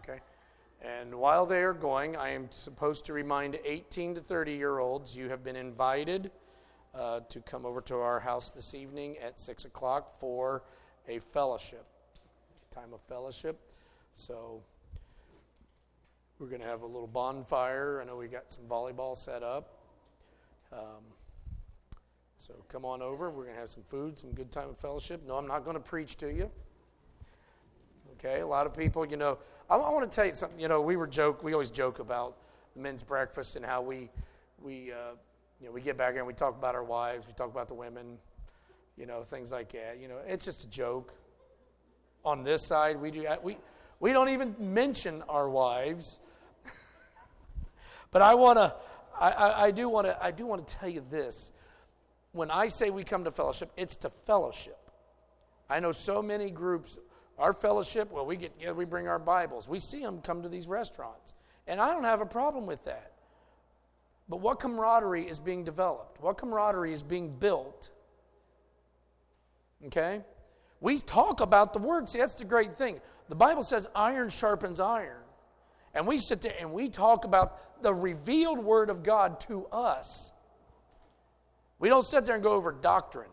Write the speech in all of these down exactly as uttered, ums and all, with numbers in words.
Okay. And while they are going, I am supposed to remind eighteen to thirty-year-olds you have been invited uh, to come over to our house this evening at six o'clock for a fellowship, a time of fellowship. So we're going to have a little bonfire. I know we got some volleyball set up. Um, so come on over. We're going to have some food, some good time of fellowship. No, I'm not going to preach to you. Okay, a lot of people, you know, I, I want to tell you something. You know, we were joke. We always joke about the men's breakfast and how we, we, uh, you know, we get back here and we talk about our wives, we talk about the women, you know, things like that. You know, it's just a joke. On this side, we do we we don't even mention our wives. But I want to, I, I, I do want to, I do want to tell you this. When I say we come to fellowship, it's to fellowship. I know so many groups. Our fellowship, well, we get together, we bring our Bibles. We see them come to these restaurants. And I don't have a problem with that. But what camaraderie is being developed? What camaraderie is being built? Okay? We talk about the Word. See, that's the great thing. The Bible says iron sharpens iron. And we sit there and we talk about the revealed Word of God to us. We don't sit there and go over doctrine.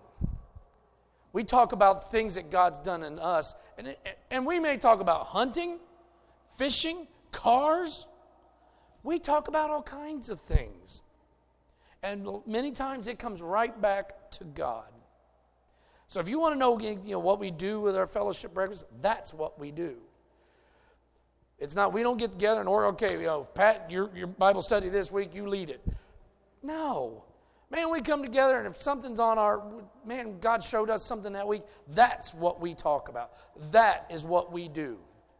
We talk about things that God's done in us. And, and we may talk about hunting, fishing, cars. We talk about all kinds of things. And many times it comes right back to God. So if you want to know, you know what we do with our fellowship breakfast, that's what we do. It's not, we don't get together and, or okay, you know, Pat, your, your Bible study this week, you lead it. No. Man, we come together, and if something's on our, man, God showed us something that week, that's what we talk about. That is what we do.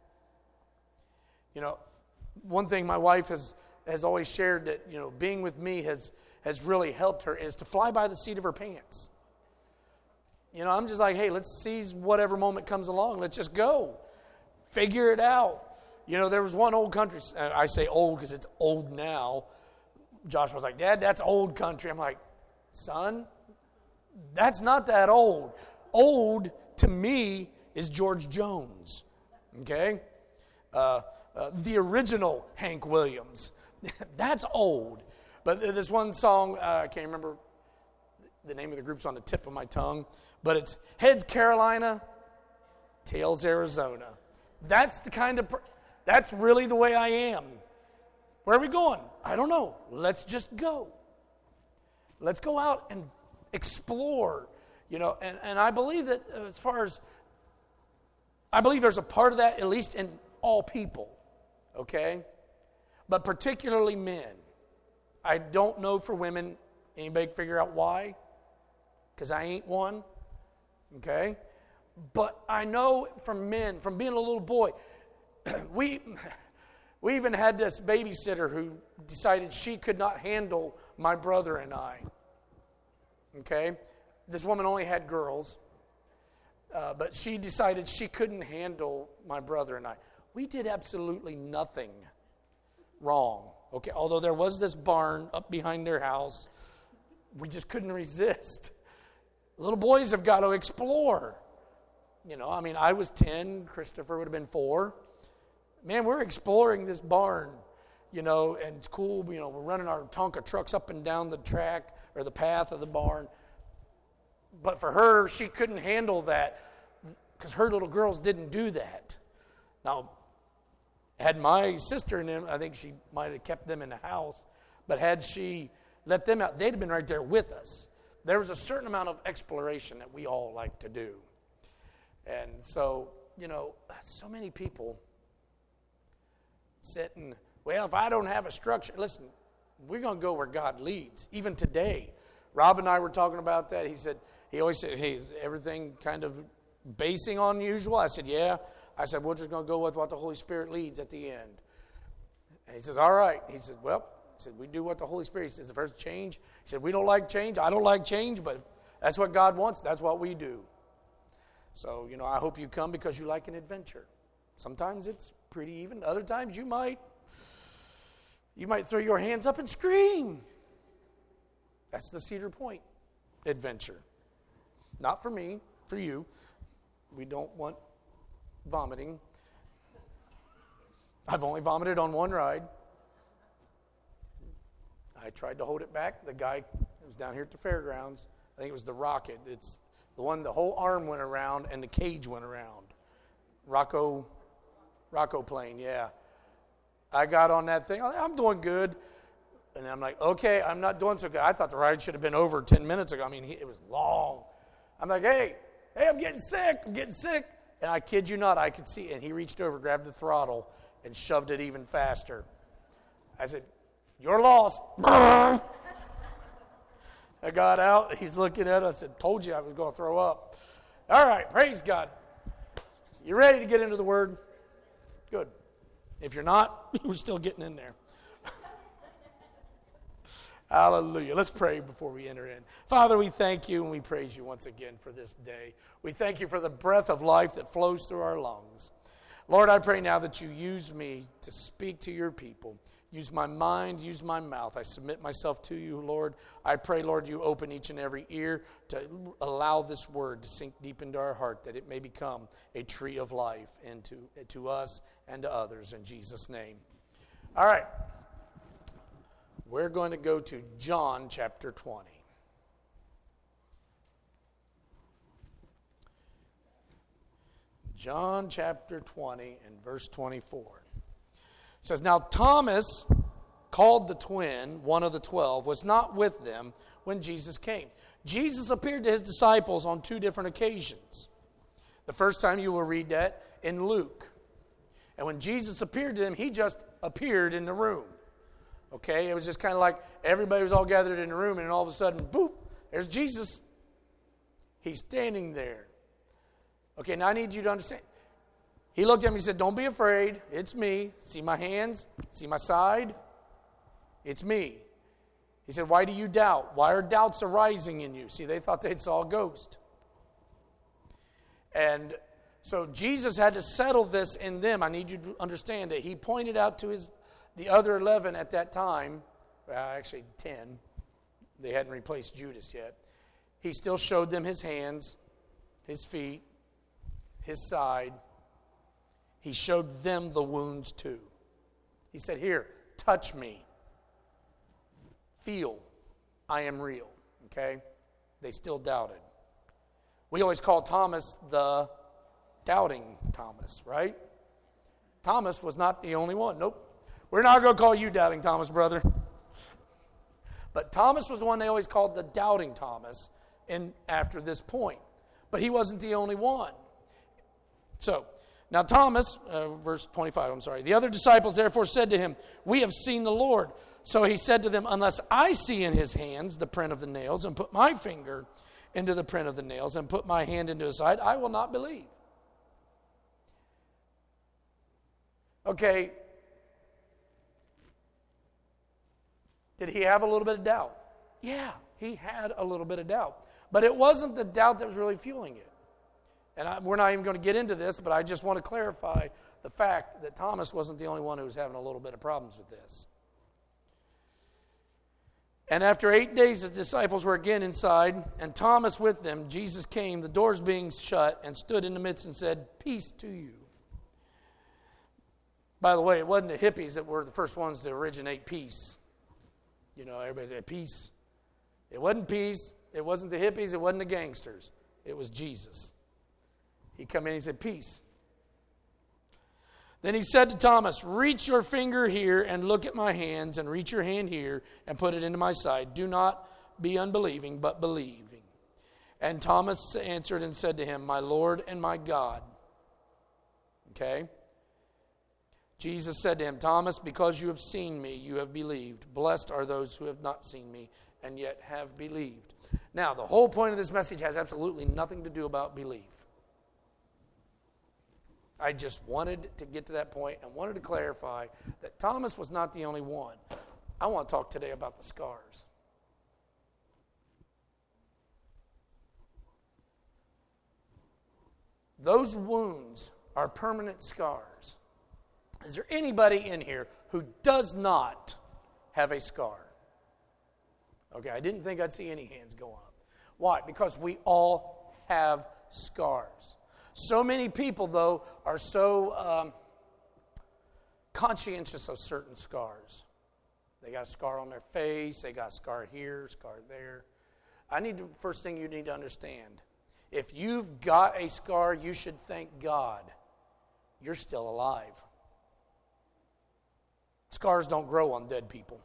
You know, one thing my wife has, has always shared that, you know, being with me has, has really helped her is to fly by the seat of her pants. You know, I'm just like, hey, let's seize whatever moment comes along. Let's just go. Figure it out. You know, there was one old country, I say old because it's old now. Josh was like, Dad, that's old country. I'm like, son, that's not that old. Old, to me, is George Jones, okay? Uh, uh, the original Hank Williams. That's old. But this one song, uh, I can't remember the name of the group's on the tip of my tongue, but it's Heads Carolina, Tails Arizona. That's the kind of, that's really the way I am. Where are we going? I don't know. Let's just go. Let's go out and explore. You know, and, and I believe that as far as, I believe there's a part of that, at least in all people. Okay? But particularly men. I don't know for women. Anybody can figure out why? Because I ain't one. Okay? But I know from men, from being a little boy, we... We even had this babysitter who decided she could not handle my brother and I. Okay? This woman only had girls. Uh, but she decided she couldn't handle my brother and I. We did absolutely nothing wrong. Okay? Although there was this barn up behind their house, we just couldn't resist. Little boys have got to explore. You know, I mean, I was ten. Christopher would have been four. Man, we're exploring this barn, you know, and it's cool. You know, we're running our Tonka trucks up and down the track or the path of the barn. But for her, she couldn't handle that because her little girls didn't do that. Now, had my sister and them, I think she might have kept them in the house. But had she let them out, they'd have been right there with us. There was a certain amount of exploration that we all like to do. And so, you know, so many people sitting, well, if I don't have a structure, listen, we're going to go where God leads. Even today, Rob and I were talking about that. He said, he always said, hey, is everything kind of basing on usual? I said, yeah. I said, we're just going to go with what the Holy Spirit leads at the end. And he says, all right. He said, well, he said, we do what the Holy Spirit says. If there's change, he said, we don't like change. I don't like change, but that's what God wants. That's what we do. So, you know, I hope you come because you like an adventure. Sometimes it's pretty even. Other times you might, you might throw your hands up and scream. That's the Cedar Point adventure. Not for me, for you. We don't want vomiting. I've only vomited on one ride. I tried to hold it back. The guy was down here at the fairgrounds. I think it was the Rocket. It's the one, the whole arm went around and the cage went around. Rocco, Rocco plane, yeah. I got on that thing. I'm doing good. And I'm like, okay, I'm not doing so good. I thought the ride should have been over ten minutes ago. I mean, it was long. I'm like, hey, hey, I'm getting sick. I'm getting sick. And I kid you not, I could see. And he reached over, grabbed the throttle, and shoved it even faster. I said, you're lost. I got out. He's looking at us. I said, told you I was going to throw up. All right, praise God. You ready to get into the Word? Good. If you're not, we're still getting in there. Hallelujah. Let's pray before we enter in. Father, we thank you and we praise you once again for this day. We thank you for the breath of life that flows through our lungs. Lord, I pray now that you use me to speak to your people. Use my mind, use my mouth. I submit myself to you, Lord. I pray, Lord, you open each and every ear to allow this word to sink deep into our heart, that it may become a tree of life into, to us and to others. In Jesus' name. All right. We're going to go to John chapter twenty. John chapter twenty and verse twenty-four. It says, now Thomas, called the twin, one of the twelve, was not with them when Jesus came. Jesus appeared to his disciples on two different occasions. The first time you will read that in Luke. And when Jesus appeared to them, he just appeared in the room. Okay, it was just kind of like everybody was all gathered in the room, and all of a sudden, boop, there's Jesus. He's standing there. Okay, now I need you to understand. He looked at me and said, don't be afraid. It's me. See my hands? See my side? It's me. He said, why do you doubt? Why are doubts arising in you? See, they thought they saw a ghost. And so Jesus had to settle this in them. I need you to understand that he pointed out to his the other eleven at that time, well, actually ten, they hadn't replaced Judas yet. He still showed them his hands, his feet, his side. He showed them the wounds too. He said, here, touch me. Feel, I am real. Okay? They still doubted. We always call Thomas the doubting Thomas, right? Thomas was not the only one. Nope. We're not going to call you doubting Thomas, brother. But Thomas was the one they always called the doubting Thomas in, after this point. But he wasn't the only one. So, now Thomas, uh, verse twenty-five, I'm sorry. The other disciples therefore said to him, we have seen the Lord. So he said to them, unless I see in his hands the print of the nails, and put my finger into the print of the nails, and put my hand into his side, I will not believe. Okay. Did he have a little bit of doubt? Yeah, he had a little bit of doubt. But it wasn't the doubt that was really fueling it. And I, we're not even going to get into this, but I just want to clarify the fact that Thomas wasn't the only one who was having a little bit of problems with this. And after eight days, the disciples were again inside, and Thomas with them. Jesus came, the doors being shut, and stood in the midst and said, peace to you. By the way, it wasn't the hippies that were the first ones to originate peace. You know, everybody said peace. It wasn't peace. It wasn't the hippies. It wasn't the gangsters. It was Jesus. He come in and he said, peace. Then he said to Thomas, reach your finger here and look at my hands, and reach your hand here and put it into my side. Do not be unbelieving, but believing. And Thomas answered and said to him, my Lord and my God. Okay? Jesus said to him, Thomas, because you have seen me, you have believed. Blessed are those who have not seen me and yet have believed. Now, the whole point of this message has absolutely nothing to do about belief. I just wanted to get to that point and wanted to clarify that Thomas was not the only one. I want to talk today about the scars. Those wounds are permanent scars. Is there anybody in here who does not have a scar? Okay, I didn't think I'd see any hands go up. Why? Because we all have scars. So many people, though, are so um, conscientious of certain scars. They got a scar on their face, they got a scar here, scar there. I need to, first thing you need to understand, if you've got a scar, you should thank God you're still alive. Scars don't grow on dead people.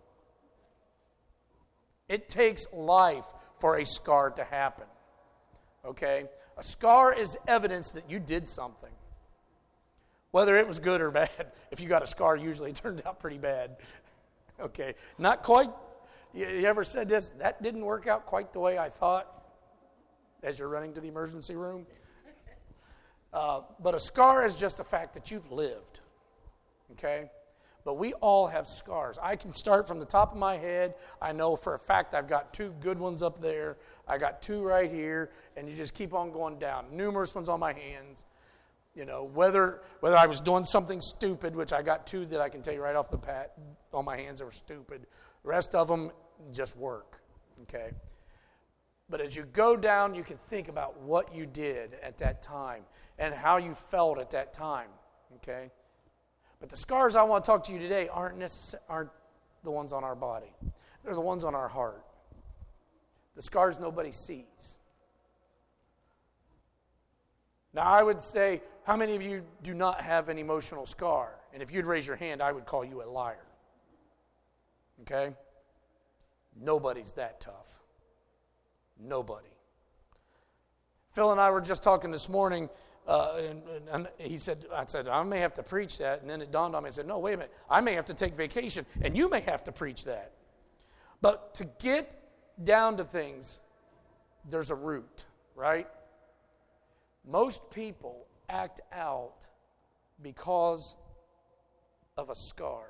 It takes life for a scar to happen. Okay? A scar is evidence that you did something. Whether it was good or bad. If you got a scar, usually it turned out pretty bad. Okay? Not quite. You, you ever said this? That didn't work out quite the way I thought as you're running to the emergency room. Uh, but a scar is just the fact that you've lived. Okay? But we all have scars. I can start from the top of my head. I know for a fact I've got two good ones up there. I got two right here. And you just keep on going down. Numerous ones on my hands. You know, whether whether I was doing something stupid, which I got two that I can tell you right off the bat on my hands that were stupid. The rest of them just work. Okay? But as you go down, you can think about what you did at that time and how you felt at that time. Okay? But the scars I want to talk to you today aren't necess- aren't the ones on our body. They're the ones on our heart. The scars nobody sees. Now, I would say, how many of you do not have an emotional scar? And if you'd raise your hand, I would call you a liar. Okay? Nobody's that tough. Nobody. Phil and I were just talking this morning. Uh, and, and he said, I said, I may have to preach that. And then it dawned on me, I said, no, wait a minute. I may have to take vacation, and you may have to preach that. But to get down to things, there's a root, right? Most people act out because of a scar.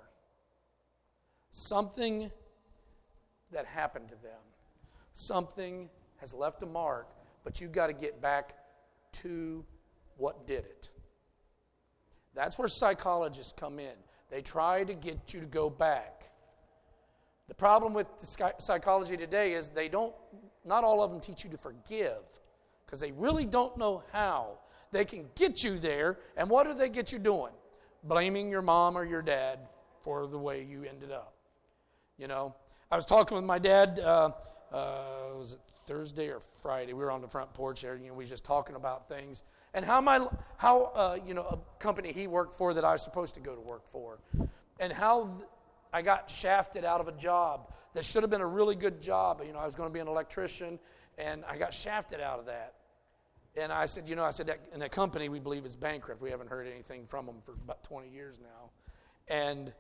Something that happened to them. Something has left a mark, but you've got to get back to what did it? That's where psychologists come in. They try to get you to go back. The problem with the psychology today is they don't, not all of them teach you to forgive because they really don't know how. They can get you there, and what do they get you doing? Blaming your mom or your dad for the way you ended up. You know, I was talking with my dad, uh, uh, was it Thursday or Friday? We were on the front porch there, you know, we were just talking about things. And how my how uh, you know a company he worked for that I was supposed to go to work for, and how th- I got shafted out of a job that should have been a really good job. You know, I was going to be an electrician, and I got shafted out of that. And I said, you know, I said, that, and that company we believe is bankrupt. We haven't heard anything from them for about twenty years now, and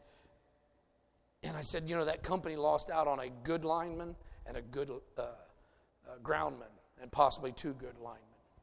and I said, you know, that company lost out on a good lineman and a good uh, uh, groundman, and possibly two good linemen.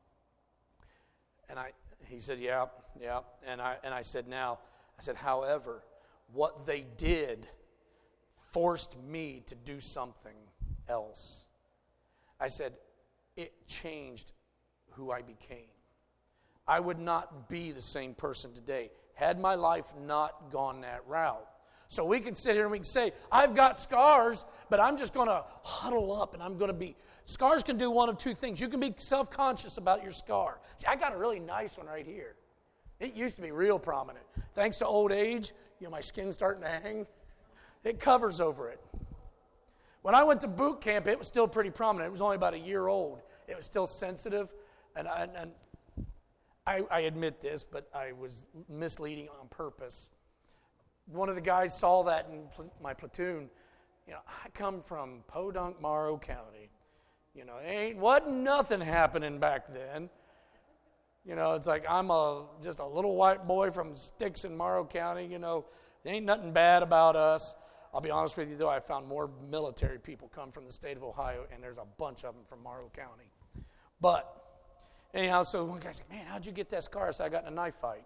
And I, he said, yeah, yeah. And I, and I said, now, I said, however, what they did forced me to do something else. I said, it changed who I became. I would not be the same person today had my life not gone that route. So we can sit here and we can say, I've got scars, but I'm just going to huddle up and I'm going to be... Scars can do one of two things. You can be self-conscious about your scar. See, I got a really nice one right here. It used to be real prominent. Thanks to old age, you know, my skin's starting to hang. It covers over it. When I went to boot camp, it was still pretty prominent. It was only about a year old. It was still sensitive. And I, and I, I admit this, but I was misleading on purpose. One of the guys saw that in pl- my platoon. You know, I come from Podunk, Morrow County. You know, ain't wasn't nothing happening back then. You know, it's like I'm a just a little white boy from sticks in Morrow County. You know, there ain't nothing bad about us. I'll be honest with you, though, I found more military people come from the state of Ohio, and there's a bunch of them from Morrow County. But anyhow, so one guy said, man, how'd you get that scar? I said, I got in a knife fight.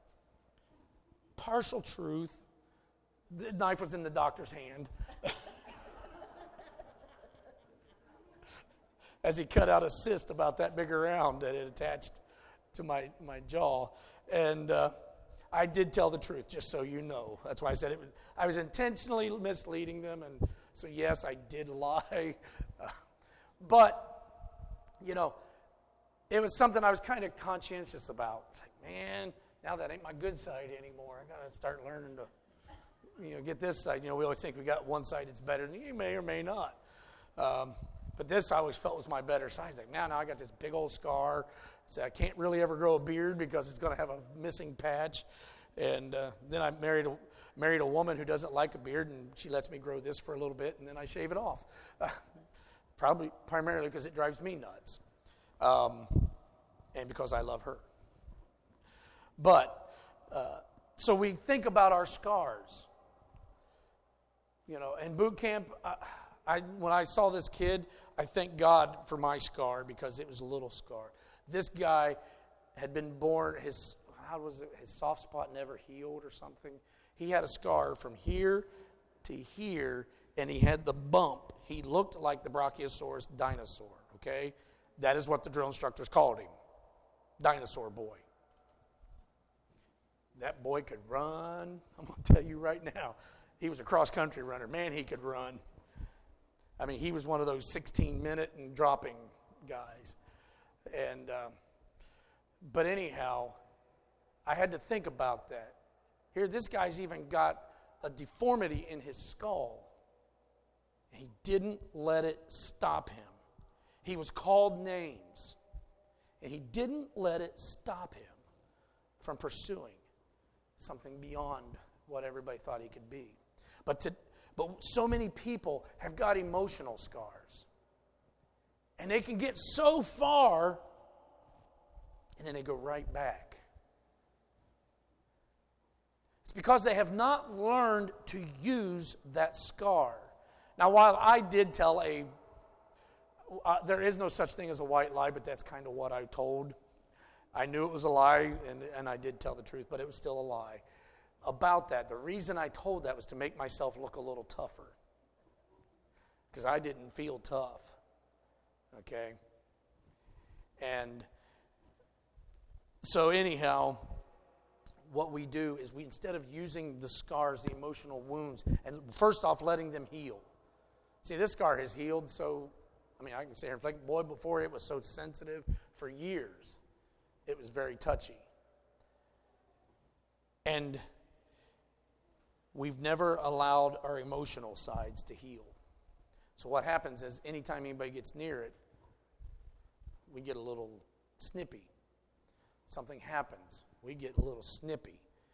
Partial truth. The knife was in the doctor's hand. As he cut out a cyst about that big around that it attached to my, my jaw. And uh, I did tell the truth, just so you know. That's why I said it was. I was intentionally misleading them. And so, yes, I did lie. Uh, but, you know, it was something I was kind of conscientious about. It's like, man, now that ain't my good side anymore. I got to start learning to, you know, get this side. You know, we always think we got one side that's better than you may or may not. Um, but this I always felt was my better side. It's like, now, now I got this big old scar. So I can't really ever grow a beard because it's going to have a missing patch. And uh, then I married a, married a woman who doesn't like a beard, and she lets me grow this for a little bit, and then I shave it off. Uh, probably primarily because it drives me nuts, um, and because I love her. But, uh, so we think about our scars. You know, in boot camp, I, I, when I saw this kid, I thank God for my scar because it was a little scar. This guy had been born, his, how was it, his soft spot never healed or something. He had a scar from here to here, and he had the bump. He looked like the Brachiosaurus dinosaur, okay? That is what the drill instructors called him, dinosaur boy. That boy could run. I'm going to tell you right now. He was a cross-country runner. Man, he could run. I mean, he was one of those sixteen-minute and dropping guys. And, uh, but anyhow, I had to think about that. Here, this guy's even got a deformity in his skull. He didn't let it stop him. He was called names. And he didn't let it stop him from pursuing something beyond what everybody thought he could be. But to, but so many people have got emotional scars. And they can get so far, and then they go right back. It's because they have not learned to use that scar. Now, while I did tell a, uh, there is no such thing as a white lie, but that's kind of what I told. I knew it was a lie, and, and I did tell the truth, but it was still a lie. About that, the reason I told that was to make myself look a little tougher. Because I didn't feel tough. Okay? And so anyhow, what we do is we, instead of using the scars, the emotional wounds, and first off letting them heal. See, this scar has healed, so, I mean, I can say here, like, boy, before it was so sensitive for years. It was very touchy. And we've never allowed our emotional sides to heal. So what happens is anytime anybody gets near it, we get a little snippy. Something happens. We get a little snippy.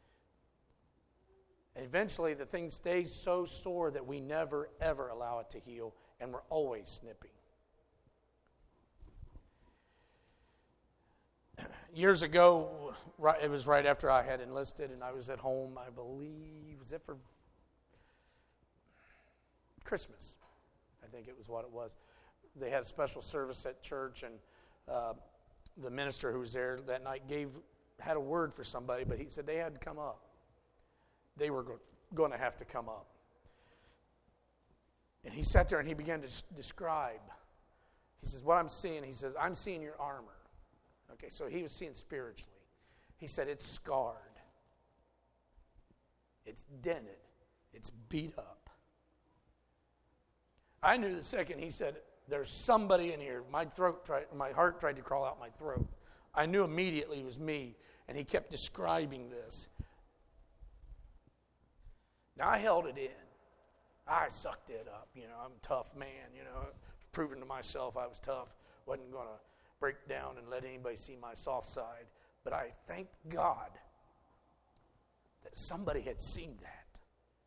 Eventually, the thing stays so sore that we never, ever allow it to heal, and we're always snippy. Years ago, right, it was right after I had enlisted, and I was at home, I believe, was it for Christmas? I think it was what it was. They had a special service at church, and uh, the minister who was there that night gave had a word for somebody, but he said they had to come up. They were go- going to have to come up. And he sat there and he began to s- describe. He says, what I'm seeing, he says, I'm seeing your armor. Okay, so he was seeing spiritually. He said, it's scarred. It's dented. It's beat up. I knew the second he said, there's somebody in here. My throat tried, my heart tried to crawl out my throat. I knew immediately it was me. And he kept describing this. Now, I held it in. I sucked it up. You know, I'm a tough man, you know, proving to myself I was tough. Wasn't going to break down and let anybody see my soft side. But I thank God that somebody had seen that.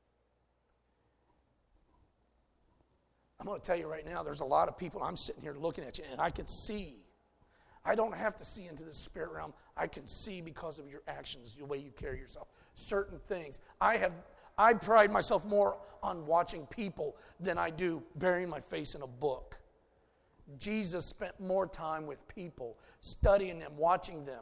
I'm going to tell you right now, there's a lot of people, I'm sitting here looking at you, and I can see. I don't have to see into the spirit realm. I can see because of your actions, the way you carry yourself. Certain things. I have, I pride myself more on watching people than I do burying my face in a book. Jesus spent more time with people, studying them, watching them.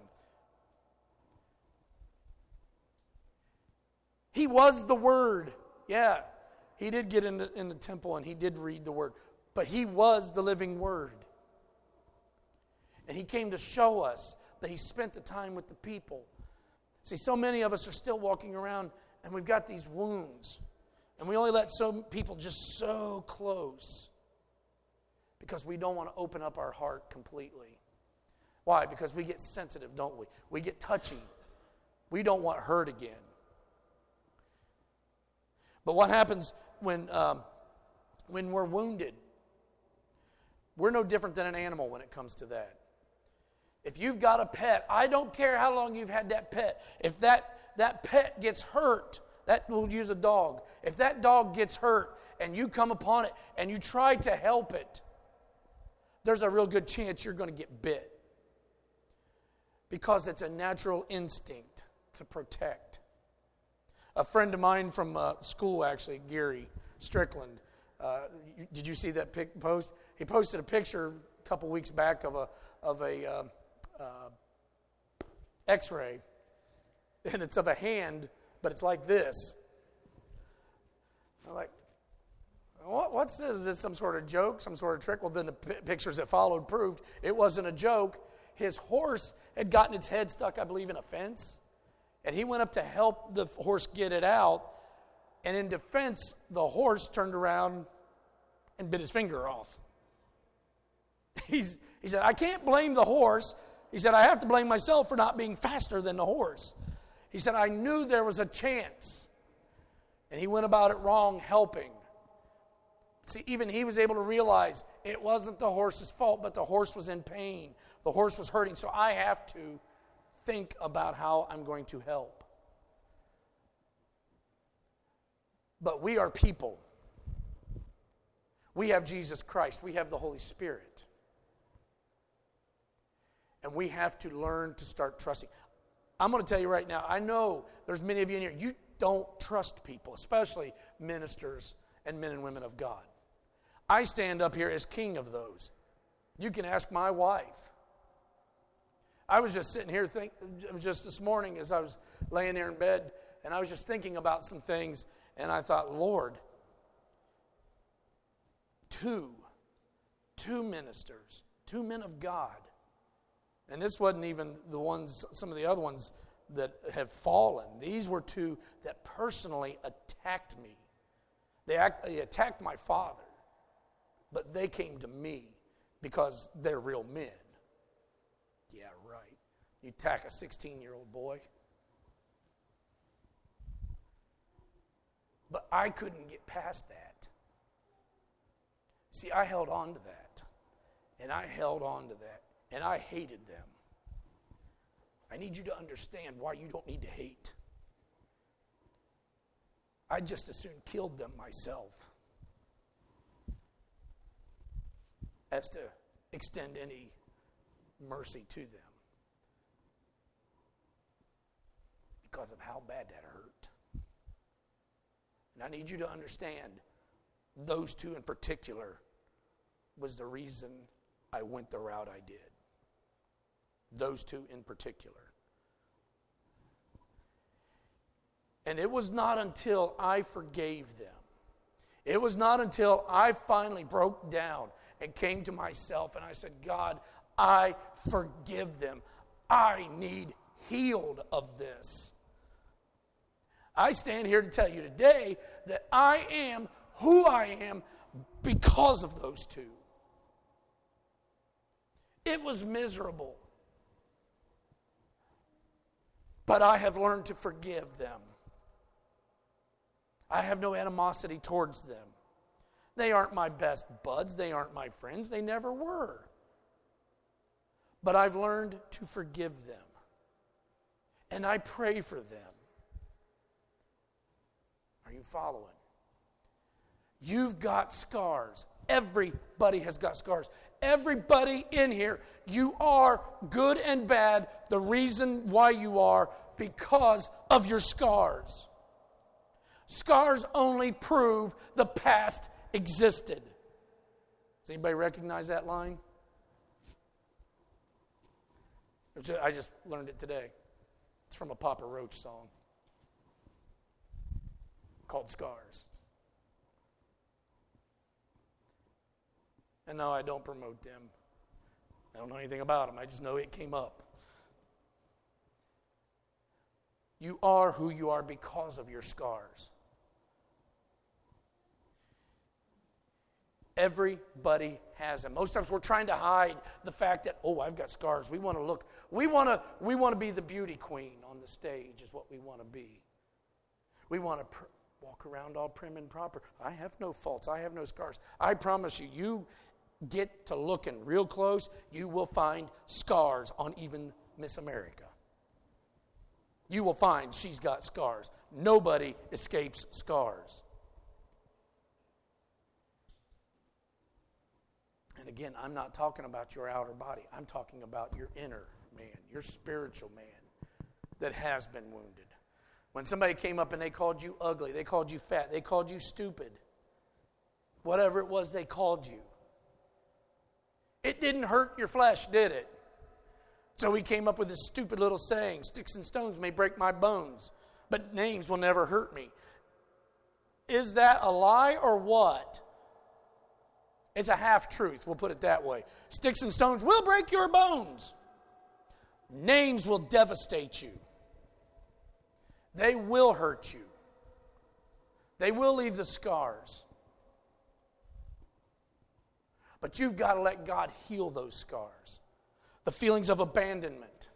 He was the Word. Yeah, he did get in the, in the temple and he did read the Word. But he was the living Word. And he came to show us that he spent the time with the people. See, so many of us are still walking around and we've got these wounds. And we only let some people just so close because we don't want to open up our heart completely. Why? Because we get sensitive, don't we? We get touchy. We don't want hurt again. But what happens when um, when we're wounded? We're no different than an animal when it comes to that. If you've got a pet, I don't care how long you've had that pet. If that, that pet gets hurt, that we'll use a dog. If that dog gets hurt and you come upon it and you try to help it, there's a real good chance you're going to get bit. Because it's a natural instinct to protect. A friend of mine from uh, school, actually, Gary Strickland, uh, did you see that pic- post? He posted a picture a couple weeks back of a of a uh, uh, X-ray, and it's of a hand, but it's like this. I'm like, what, what's this? Is this some sort of joke, some sort of trick? Well, then the p- pictures that followed proved it wasn't a joke. His horse had gotten its head stuck, I believe, in a fence, and he went up to help the horse get it out, and in defense, the horse turned around and bit his finger off. He's, he said, I can't blame the horse. He said, I have to blame myself for not being faster than the horse. He said, I knew there was a chance. And he went about it wrong, helping. See, even he was able to realize it wasn't the horse's fault, but the horse was in pain. The horse was hurting. So I have to think about how I'm going to help. But we are people. We have Jesus Christ. We have the Holy Spirit. And we have to learn to start trusting. I'm going to tell you right now, I know there's many of you in here, you don't trust people, especially ministers and men and women of God. I stand up here as king of those. You can ask my wife. I was just sitting here thinking, it was just this morning as I was laying there in bed, and I was just thinking about some things, and I thought, Lord, two, two ministers, two men of God. And this wasn't even the ones, some of the other ones that have fallen. These were two that personally attacked me. They, act, they attacked my father, but they came to me because they're real men. Yeah, right. You attack a sixteen-year-old boy. But I couldn't get past that. See, I held on to that. And I held on to that. And I hated them. I need you to understand why you don't need to hate. I just as soon killed them myself as to extend any mercy to them because of how bad that hurt. And I need you to understand those two in particular was the reason I went the route I did. Those two in particular. And it was not until I forgave them, it was not until I finally broke down and came to myself and I said, God, I forgive them. I need healed of this. I stand here to tell you today that I am who I am because of those two. It was miserable. But I have learned to forgive them. I have no animosity towards them. They aren't my best buds. They aren't my friends. They never were. But I've learned to forgive them. And I pray for them. Are you following? You've got scars. Everybody has got scars. Everybody in here, you are good and bad. The reason why you are because of your scars. Scars only prove the past existed. Does anybody recognize that line? I just learned it today. It's from a Papa Roach song called Scars. And no, I don't promote them. I don't know anything about them. I just know it came up. You are who you are because of your scars. Everybody has them. Most times we're trying to hide the fact that, oh, I've got scars. We want to look, we want to, we want to be the beauty queen on the stage is what we want to be. We want to pr- walk around all prim and proper. I have no faults. I have no scars. I promise you, you get to looking real close, you will find scars on even Miss America. You will find she's got scars. Nobody escapes scars. And again, I'm not talking about your outer body. I'm talking about your inner man, your spiritual man that has been wounded. When somebody came up and they called you ugly, they called you fat, they called you stupid, whatever it was they called you, it didn't hurt your flesh, did it? So he came up with this stupid little saying, sticks and stones may break my bones, but names will never hurt me. Is that a lie or what? It's a half-truth, we'll put it that way. Sticks and stones will break your bones. Names will devastate you. They will hurt you. They will leave the scars. But you've got to let God heal those scars. The feelings of abandonment.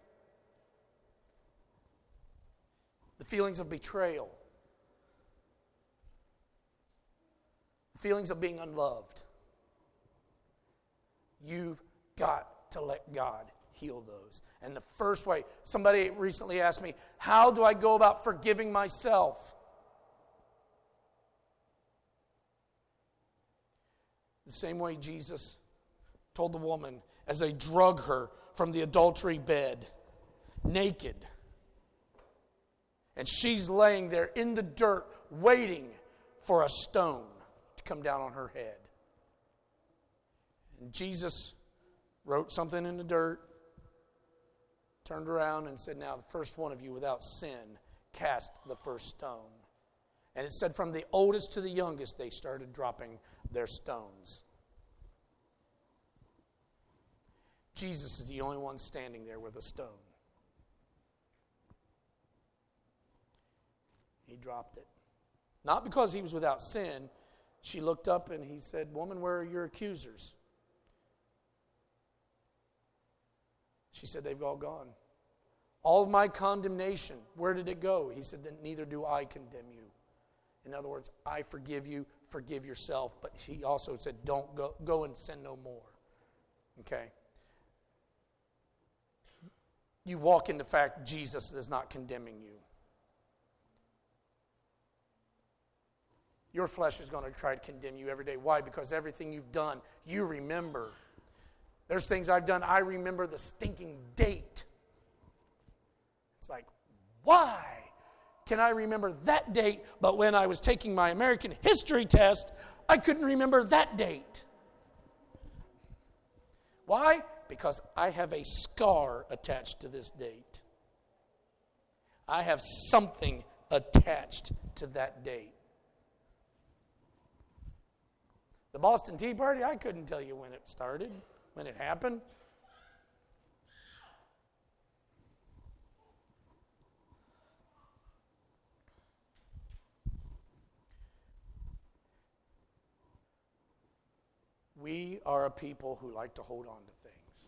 The feelings of betrayal. The feelings of being unloved. You've got to let God heal those. And the first way, somebody recently asked me, how do I go about forgiving myself? The same way Jesus told the woman as they drug her from the adultery bed, naked. And she's laying there in the dirt, waiting for a stone to come down on her head. And Jesus wrote something in the dirt, turned around and said, now the first one of you without sin cast the first stone. And it said from the oldest to the youngest, they started dropping their stones. Jesus is the only one standing there with a stone. He dropped it. Not because he was without sin. She looked up and he said, woman, where are your accusers? She said, they've all gone. All of my condemnation, where did it go? He said, then neither do I condemn you. In other words, I forgive you, forgive yourself. But he also said, don't go, go and sin no more. Okay? You walk in the fact Jesus is not condemning you. Your flesh is going to try to condemn you every day. Why? Because everything you've done, you remember. There's things I've done, I remember the stinking date. It's like, why can I remember that date, but when I was taking my American history test, I couldn't remember that date? Why? Because I have a scar attached to this date. I have something attached to that date. The Boston Tea Party, I couldn't tell you when it started, when it happened. We are a people who like to hold on to things.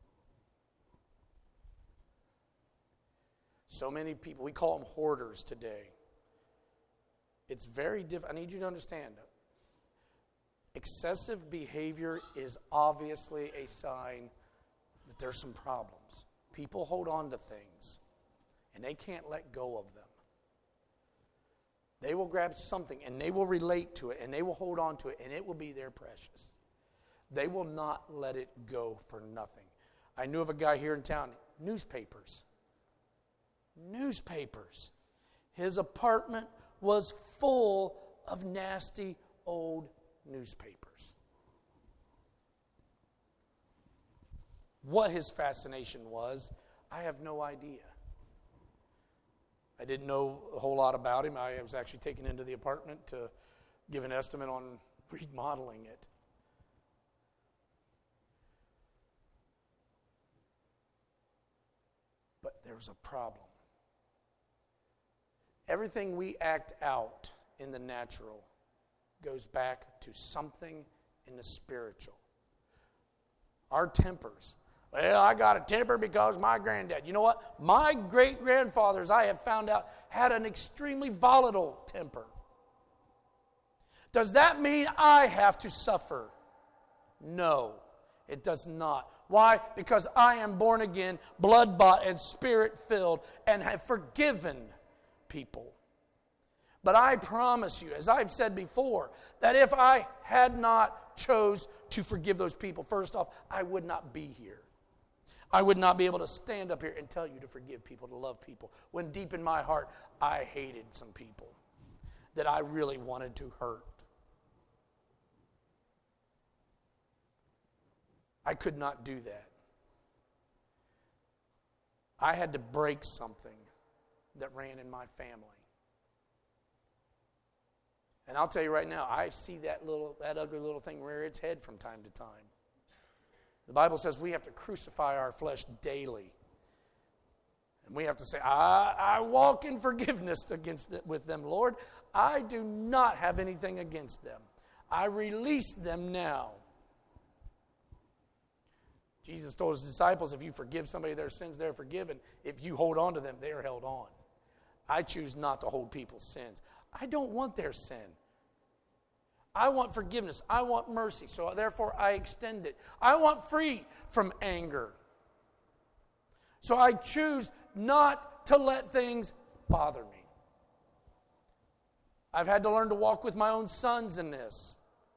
So many people, we call them hoarders today. It's very different. I need you to understand. Excessive behavior is obviously a sign that there's some problems. People hold on to things, and they can't let go of them. They will grab something, and they will relate to it, and they will hold on to it, and it will be their precious. They will not let it go for nothing. I knew of a guy here in town, newspapers. Newspapers. His apartment was full of nasty old newspapers. What his fascination was, I have no idea. I didn't know a whole lot about him. I was actually taken into the apartment to give an estimate on remodeling it. But there's a problem. Everything we act out in the natural goes back to something in the spiritual. Our tempers. Well, I got a temper because my granddad. You know what? My great-grandfathers, I have found out, had an extremely volatile temper. Does that mean I have to suffer? No, it does not. Why? Because I am born again, blood-bought, and spirit-filled, and have forgiven people. But I promise you, as I've said before, that if I had not chose to forgive those people, first off, I would not be here. I would not be able to stand up here and tell you to forgive people, to love people, when deep in my heart, I hated some people that I really wanted to hurt. I could not do that. I had to break something that ran in my family. And I'll tell you right now, I see that little, that ugly little thing rear its head from time to time. The Bible says we have to crucify our flesh daily. And we have to say, I, I walk in forgiveness against it with them, Lord. I do not have anything against them. I release them now. Jesus told his disciples, if you forgive somebody their sins, they're forgiven. If you hold on to them, they are held on. I choose not to hold people's sins. I don't want their sin. I want forgiveness. I want mercy. So therefore, I extend it. I want free from anger. So I choose not to let things bother me. I've had to learn to walk with my own sons in this.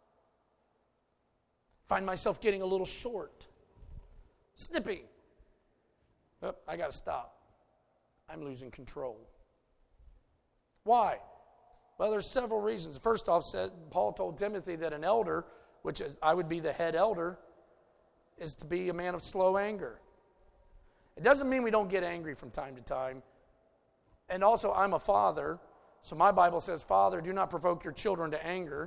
Find myself getting a little short. Snippy. Oh, I got to stop. I'm losing control. Why? Well, there's several reasons. First off, said Paul told Timothy that an elder, which is I would be the head elder, is to be a man of slow anger. It doesn't mean we don't get angry from time to time. And also, I'm a father, so my Bible says, Father, do not provoke your children to anger.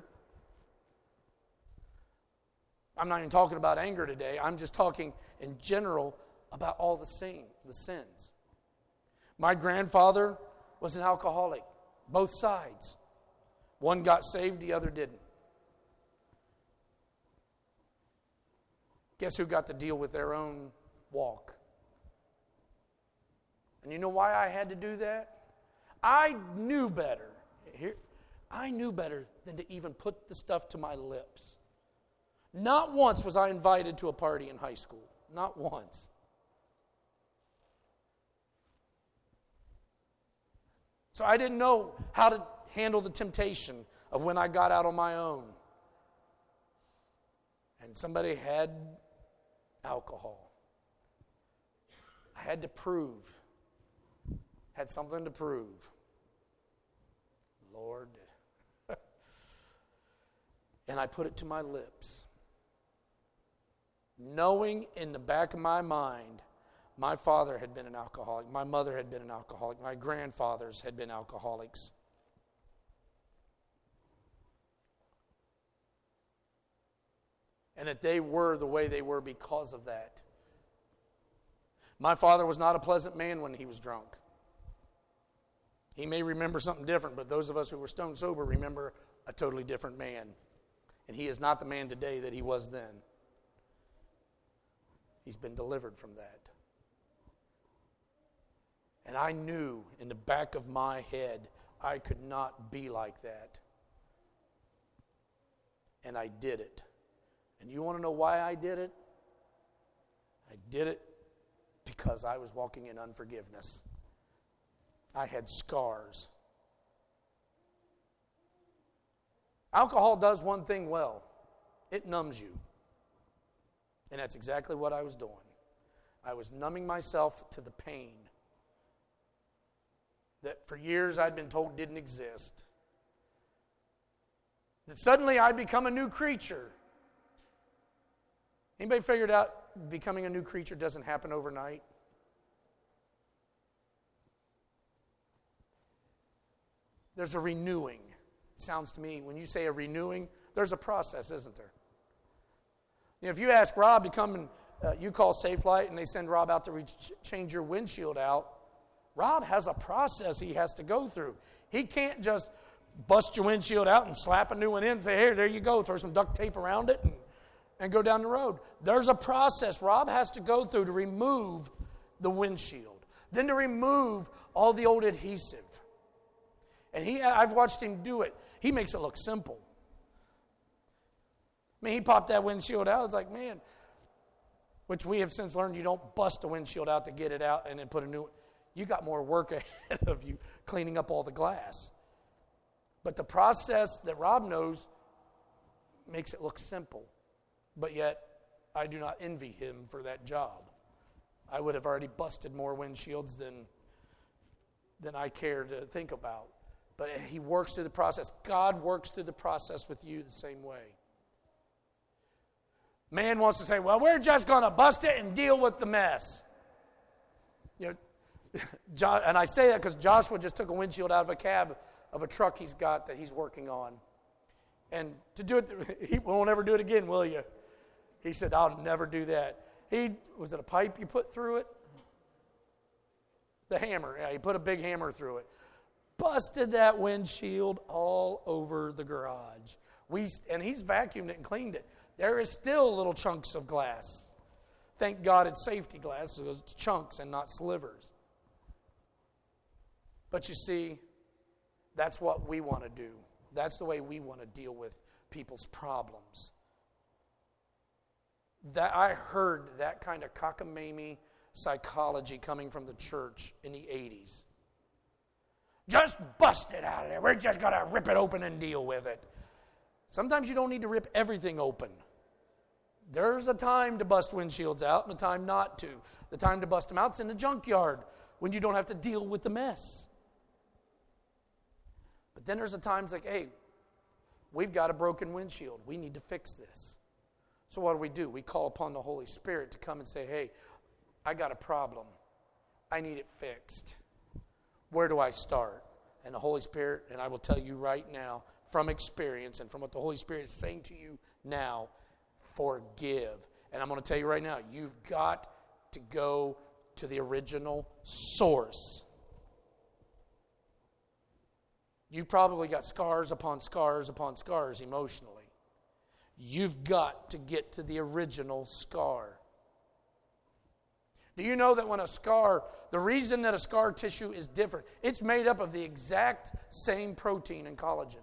I'm not even talking about anger today. I'm just talking in general about all the sin, the sins. My grandfather was an alcoholic, both sides. One got saved, the other didn't. Guess who got to deal with their own walk? And you know why I had to do that? I knew better. Here, I knew better than to even put the stuff to my lips. Not once was I invited to a party in high school. Not once. So I didn't know how to handle the temptation of when I got out on my own. And somebody had alcohol. I had to prove. Had something to prove. Lord. And I put it to my lips. Knowing in the back of my mind, my father had been an alcoholic, my mother had been an alcoholic, my grandfathers had been alcoholics. And that they were the way they were because of that. My father was not a pleasant man when he was drunk. He may remember something different, but those of us who were stone sober remember a totally different man. And he is not the man today that he was then. He's been delivered from that. And I knew in the back of my head I could not be like that. And I did it. And you want to know why I did it? I did it because I was walking in unforgiveness. I had scars. Alcohol does one thing well. It numbs you. And that's exactly what I was doing. I was numbing myself to the pain that for years I'd been told didn't exist. That suddenly I'd become a new creature. Anybody figured out becoming a new creature doesn't happen overnight? There's a renewing. Sounds to me, when you say a renewing, there's a process, isn't there? You know, if you ask Rob to come and uh, you call Safelite and they send Rob out to re- change your windshield out, Rob has a process he has to go through. He can't just bust your windshield out and slap a new one in and say, here, there you go. Throw some duct tape around it and, and go down the road. There's a process Rob has to go through to remove the windshield. Then to remove all the old adhesive. And he, I've watched him do it. He makes it look simple. I mean, he popped that windshield out. It's like, man, which we have since learned you don't bust the windshield out to get it out and then put a new one. You got more work ahead of you cleaning up all the glass. But the process that Rob knows makes it look simple. But yet, I do not envy him for that job. I would have already busted more windshields than, than I care to think about. But he works through the process. God works through the process with you the same way. Man wants to say, well, we're just going to bust it and deal with the mess. You know, and I say that because Joshua just took a windshield out of a cab of a truck he's got that he's working on. And to do it, he won't ever do it again, will you? He said, I'll never do that. He, was it a pipe you put through it? The hammer. Yeah, he put a big hammer through it. Busted that windshield all over the garage. We, and he's vacuumed it and cleaned it. There is still little chunks of glass. Thank God it's safety glass, so it's chunks and not slivers. But you see, that's what we want to do. That's the way we want to deal with people's problems. That I heard that kind of cockamamie psychology coming from the church in the eighties. Just bust it out of there. We're just going to rip it open and deal with it. Sometimes you don't need to rip everything open. There's a time to bust windshields out and a time not to. The time to bust them out is in the junkyard when you don't have to deal with the mess. But then there's a times like, hey, we've got a broken windshield. We need to fix this. So what do we do? We call upon the Holy Spirit to come and say, hey, I got a problem. I need it fixed. Where do I start? And the Holy Spirit, and I will tell you right now, from experience and from what the Holy Spirit is saying to you now, forgive. And I'm going to tell you right now, you've got to go to the original source. You've probably got scars upon scars upon scars emotionally. You've got to get to the original scar. Do you know that when a scar, the reason that a scar tissue is different, it's made up of the exact same protein and collagen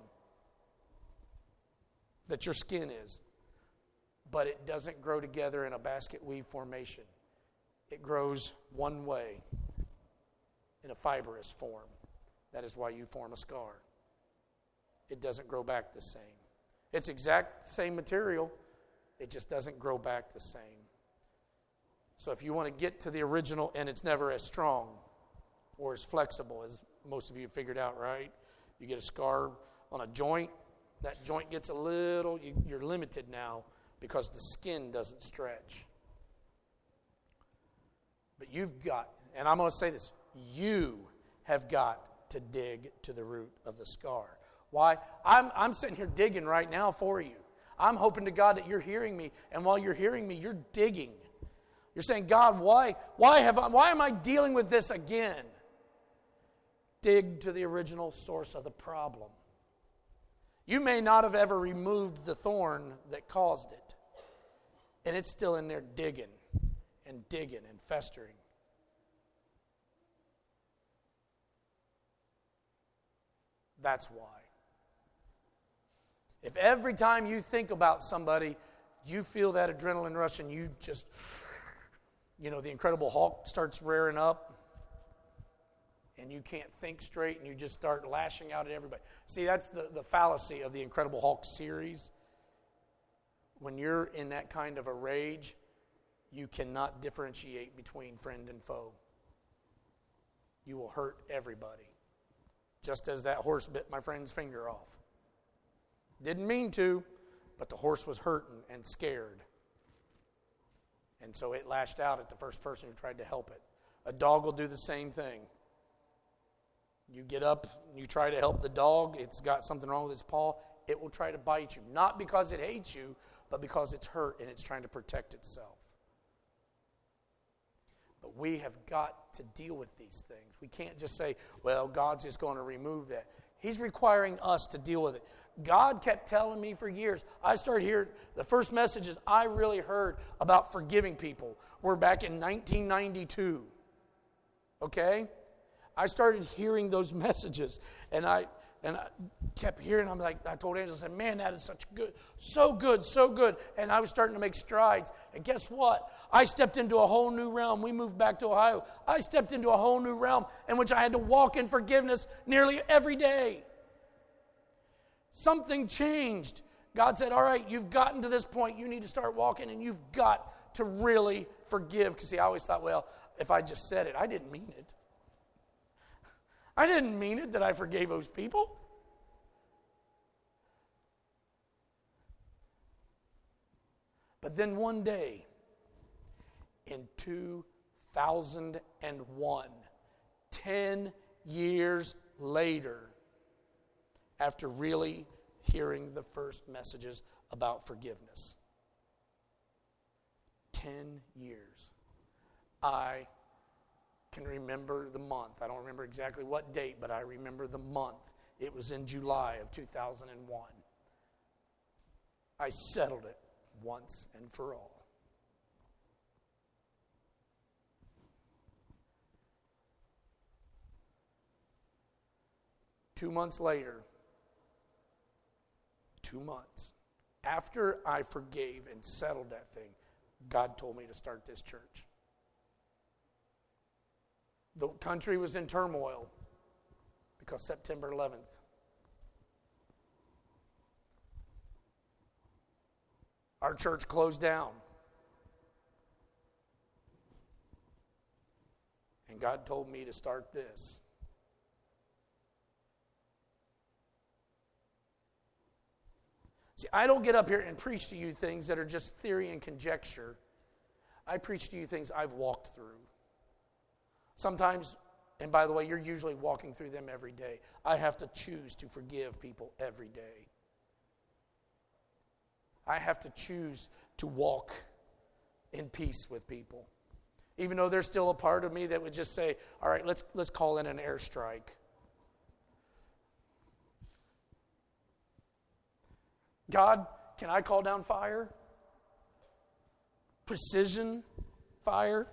that your skin is, but it doesn't grow together in a basket weave formation. It grows one way, in a fibrous form. That is why you form a scar. It doesn't grow back the same. It's exact same material, it just doesn't grow back the same. So if you want to get to the original, and it's never as strong or as flexible as most of you figured out, right? You get a scar on a joint, that joint gets a little, you, you're limited now because the skin doesn't stretch. But you've got, and I'm going to say this, you have got to dig to the root of the scar. Why? I'm, I'm sitting here digging right now for you. I'm hoping to God that you're hearing me, and while you're hearing me, you're digging. You're saying, God, why, why, have I, why am I dealing with this again? Dig to the original source of the problem. You may not have ever removed the thorn that caused it, and it's still in there digging and digging and festering. That's why. If every time you think about somebody, you feel that adrenaline rush and you just, you know, the Incredible Hulk starts rearing up and you can't think straight and you just start lashing out at everybody. See, that's the, the fallacy of the Incredible Hulk series. When you're in that kind of a rage, you cannot differentiate between friend and foe. You will hurt everybody. Just as that horse bit my friend's finger off. Didn't mean to, but the horse was hurting and scared. And so it lashed out at the first person who tried to help it. A dog will do the same thing. You get up and you try to help the dog. It's got something wrong with its paw. It will try to bite you. Not because it hates you, but because it's hurt and it's trying to protect itself. But we have got to deal with these things. We can't just say, well, God's just going to remove that. He's requiring us to deal with it. God kept telling me for years. I started hearing the first messages I really heard about forgiving people were back in nineteen ninety-two. Okay? I started hearing those messages, and I and I kept hearing. I'm like, I told Angela, I said, "Man, that is such good, so good, so good." And I was starting to make strides. And guess what? I stepped into a whole new realm. We moved back to Ohio. I stepped into a whole new realm in which I had to walk in forgiveness nearly every day. Something changed. God said, all right, you've gotten to this point. You need to start walking, and you've got to really forgive. Because see, I always thought, well, if I just said it, I didn't mean it. I didn't mean it that I forgave those people. But then one day, in two thousand one, ten years later, after really hearing the first messages about forgiveness. Ten years. I can remember the month. I don't remember exactly what date, but I remember the month. It was in July of two thousand one. I settled it once and for all. Two months later, Two months after I forgave and settled that thing, God told me to start this church. The country was in turmoil because September eleventh. Our church closed down. And God told me to start this. See, I don't get up here and preach to you things that are just theory and conjecture. I preach to you things I've walked through. Sometimes, and by the way, you're usually walking through them every day. I have to choose to forgive people every day. I have to choose to walk in peace with people. Even though there's still a part of me that would just say, all right, let's let's call in an airstrike. God, can I call down fire? Precision fire?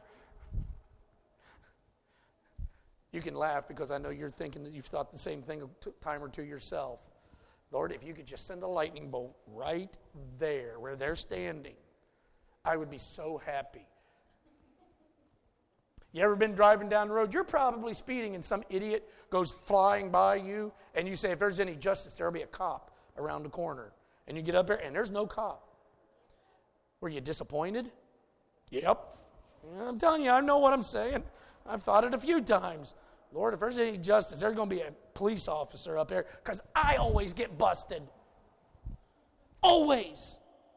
You can laugh because I know you're thinking that you've thought the same thing a time or two yourself. Lord, if you could just send a lightning bolt right there where they're standing, I would be so happy. You ever been driving down the road? You're probably speeding and some idiot goes flying by you and you say, if there's any justice, there'll be a cop around the corner. And you get up there, and there's no cop. Were you disappointed? Yep. I'm telling you, I know what I'm saying. I've thought it a few times. Lord, if there's any justice, there's going to be a police officer up there, because I always get busted. Always.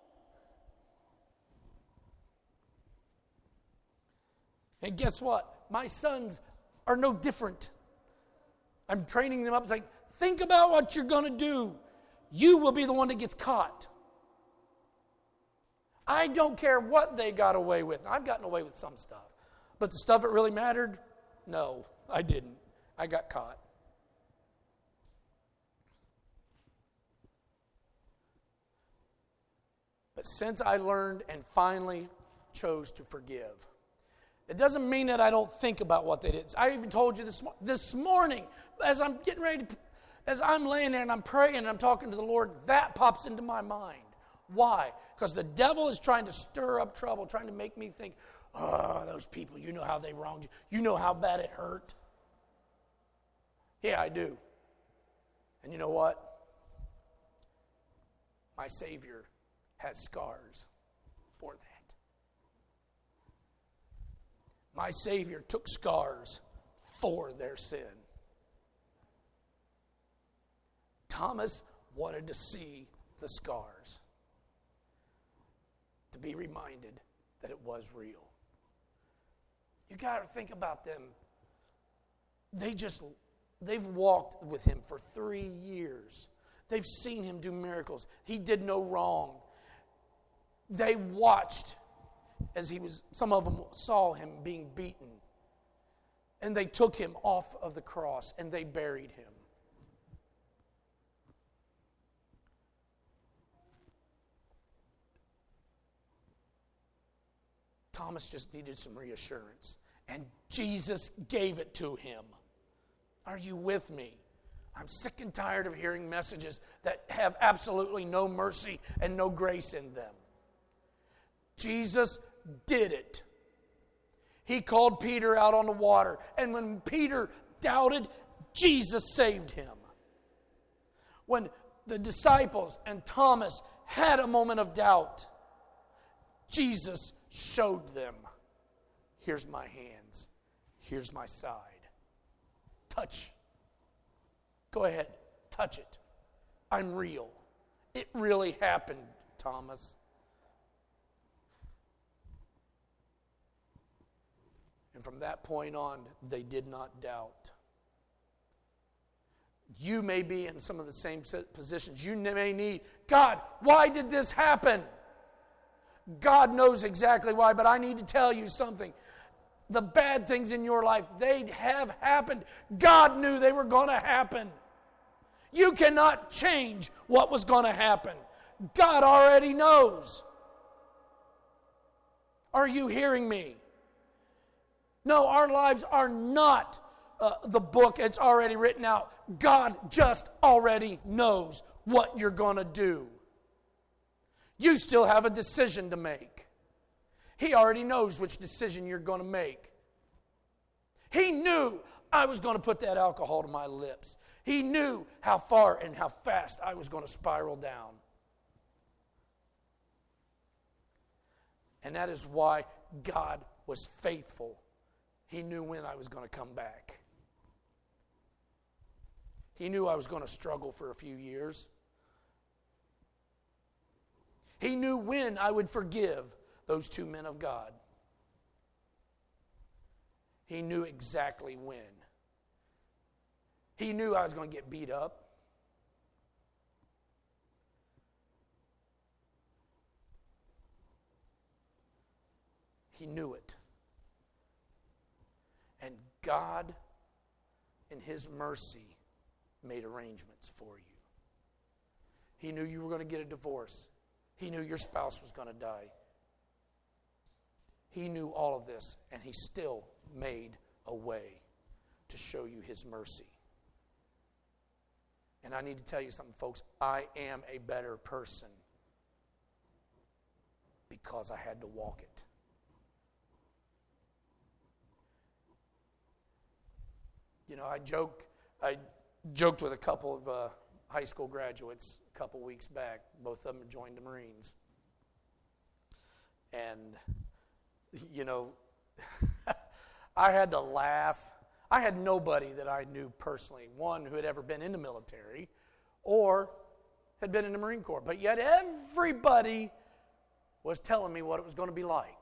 And guess what? My sons are no different. I'm training them up. It's like, think about what you're going to do. You will be the one that gets caught. I don't care what they got away with. I've gotten away with some stuff. But the stuff that really mattered, no, I didn't. I got caught. But since I learned and finally chose to forgive, it doesn't mean that I don't think about what they did. I even told you this, this morning, as I'm getting ready to As I'm laying there and I'm praying and I'm talking to the Lord, that pops into my mind. Why? Because the devil is trying to stir up trouble, trying to make me think, oh, those people, you know how they wronged you. You know how bad it hurt. Yeah, I do. And you know what? My Savior has scars for that. My Savior took scars for their sin. Thomas wanted to see the scars, to be reminded that it was real. You got to think about them. They just, they've walked with him for three years. They've seen him do miracles. He did no wrong. They watched as he was, some of them saw him being beaten. And they took him off of the cross and they buried him. Thomas just needed some reassurance. And Jesus gave it to him. Are you with me? I'm sick and tired of hearing messages that have absolutely no mercy and no grace in them. Jesus did it. He called Peter out on the water. And when Peter doubted, Jesus saved him. When the disciples and Thomas had a moment of doubt, Jesus showed them, here's my hands, here's my side. Touch. Go ahead, touch it. I'm real. It really happened, Thomas. And from that point on, they did not doubt. You may be in some of the same positions. You may need, God, why did this happen? God knows exactly why, but I need to tell you something. The bad things in your life, they have happened. God knew they were going to happen. You cannot change what was going to happen. God already knows. Are you hearing me? No, our lives are not uh, the book that's already written out. God just already knows what you're going to do. You still have a decision to make. He already knows which decision you're going to make. He knew I was going to put that alcohol to my lips. He knew how far and how fast I was going to spiral down. And that is why God was faithful. He knew when I was going to come back. He knew I was going to struggle for a few years. He knew when I would forgive those two men of God. He knew exactly when. He knew I was going to get beat up. He knew it. And God, in His mercy, made arrangements for you. He knew you were going to get a divorce. He knew your spouse was going to die. He knew all of this, and He still made a way to show you His mercy. And I need to tell you something, folks. I am a better person because I had to walk it. You know, I joke, I joked with a couple of uh, high school graduates a couple weeks back. Both of them joined the Marines. And, you know, I had to laugh. I had nobody that I knew personally, one who had ever been in the military or had been in the Marine Corps. But yet everybody was telling me what it was going to be like.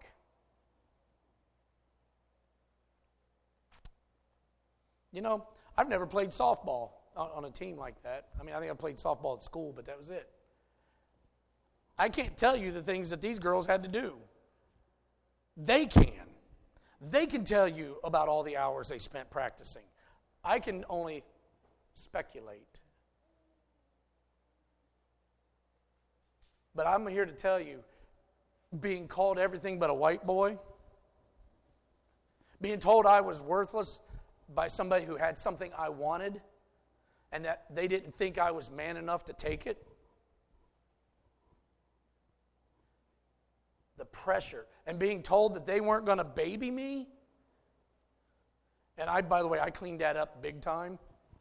You know, I've never played softball on a team like that. I mean, I think I played softball at school, but that was it. I can't tell you the things that these girls had to do. They can. They can tell you about all the hours they spent practicing. I can only speculate. But I'm here to tell you, being called everything but a white boy, being told I was worthless by somebody who had something I wanted, and that they didn't think I was man enough to take it. The pressure, and being told that they weren't going to baby me. And I, by the way, I cleaned that up big time.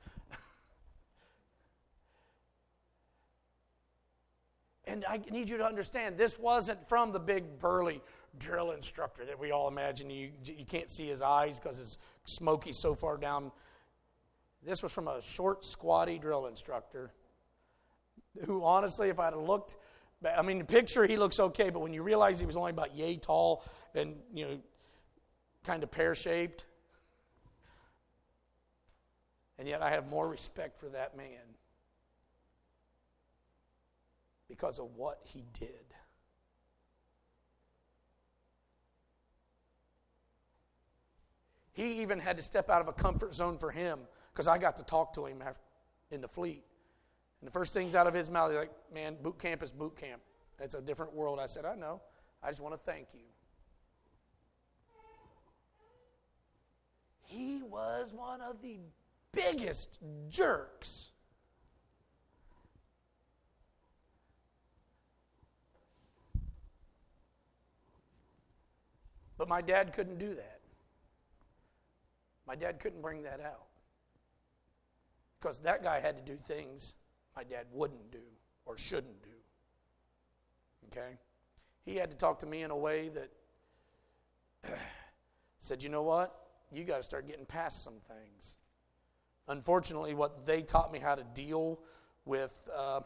And I need you to understand, this wasn't from the big burly drill instructor that we all imagine. You, you can't see his eyes because his smoky's so far down. This was from a short, squatty drill instructor who, honestly, if I had looked, I mean, the picture, he looks okay, but when you realize he was only about yay tall and, you know, kind of pear-shaped, and yet I have more respect for that man because of what he did. He even had to step out of a comfort zone for him because I got to talk to him after, in the fleet. And the first things out of his mouth, he's like, man, boot camp is boot camp. It's a different world. I said, I know. I just want to thank you. he was one of the biggest jerks. But my dad couldn't do that. My dad couldn't bring that out. Because that guy had to do things my dad wouldn't do or shouldn't do. Okay? He had to talk to me in a way that said, you know what? You got to start getting past some things. Unfortunately, what they taught me how to deal with uh,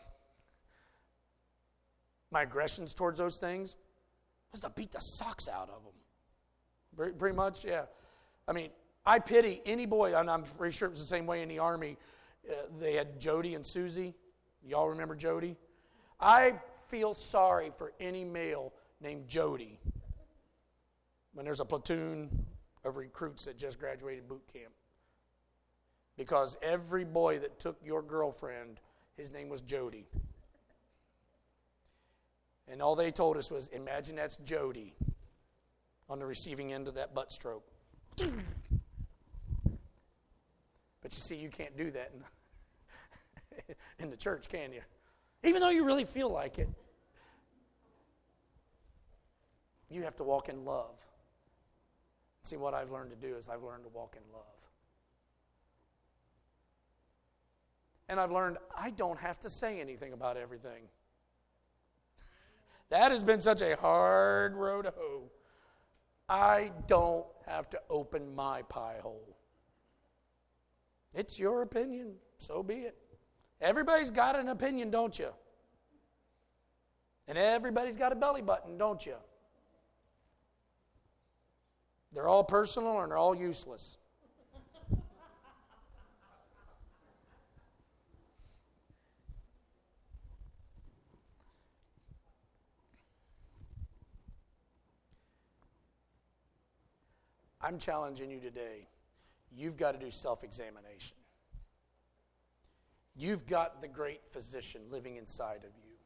my aggressions towards those things was to beat the socks out of them. Pretty, pretty much, yeah. I mean, I pity any boy, and I'm pretty sure it was the same way in the Army. Uh, they had Jody and Susie. Y'all remember Jody? I feel sorry for any male named Jody when there's a platoon of recruits that just graduated boot camp. Because every boy that took your girlfriend, his name was Jody. And all they told us was, imagine that's Jody on the receiving end of that butt stroke. But you see, you can't do that in the, in the church, can you? Even though you really feel like it. You have to walk in love. See, what I've learned to do is I've learned to walk in love. And I've learned I don't have to say anything about everything. That has been such a hard road to hoe. I don't have to open my pie hole. It's your opinion, so be it. Everybody's got an opinion, don't you? And everybody's got a belly button, don't you? They're all personal and they're all useless. I'm challenging you today. You've got to do self-examination. You've got the great physician living inside of you.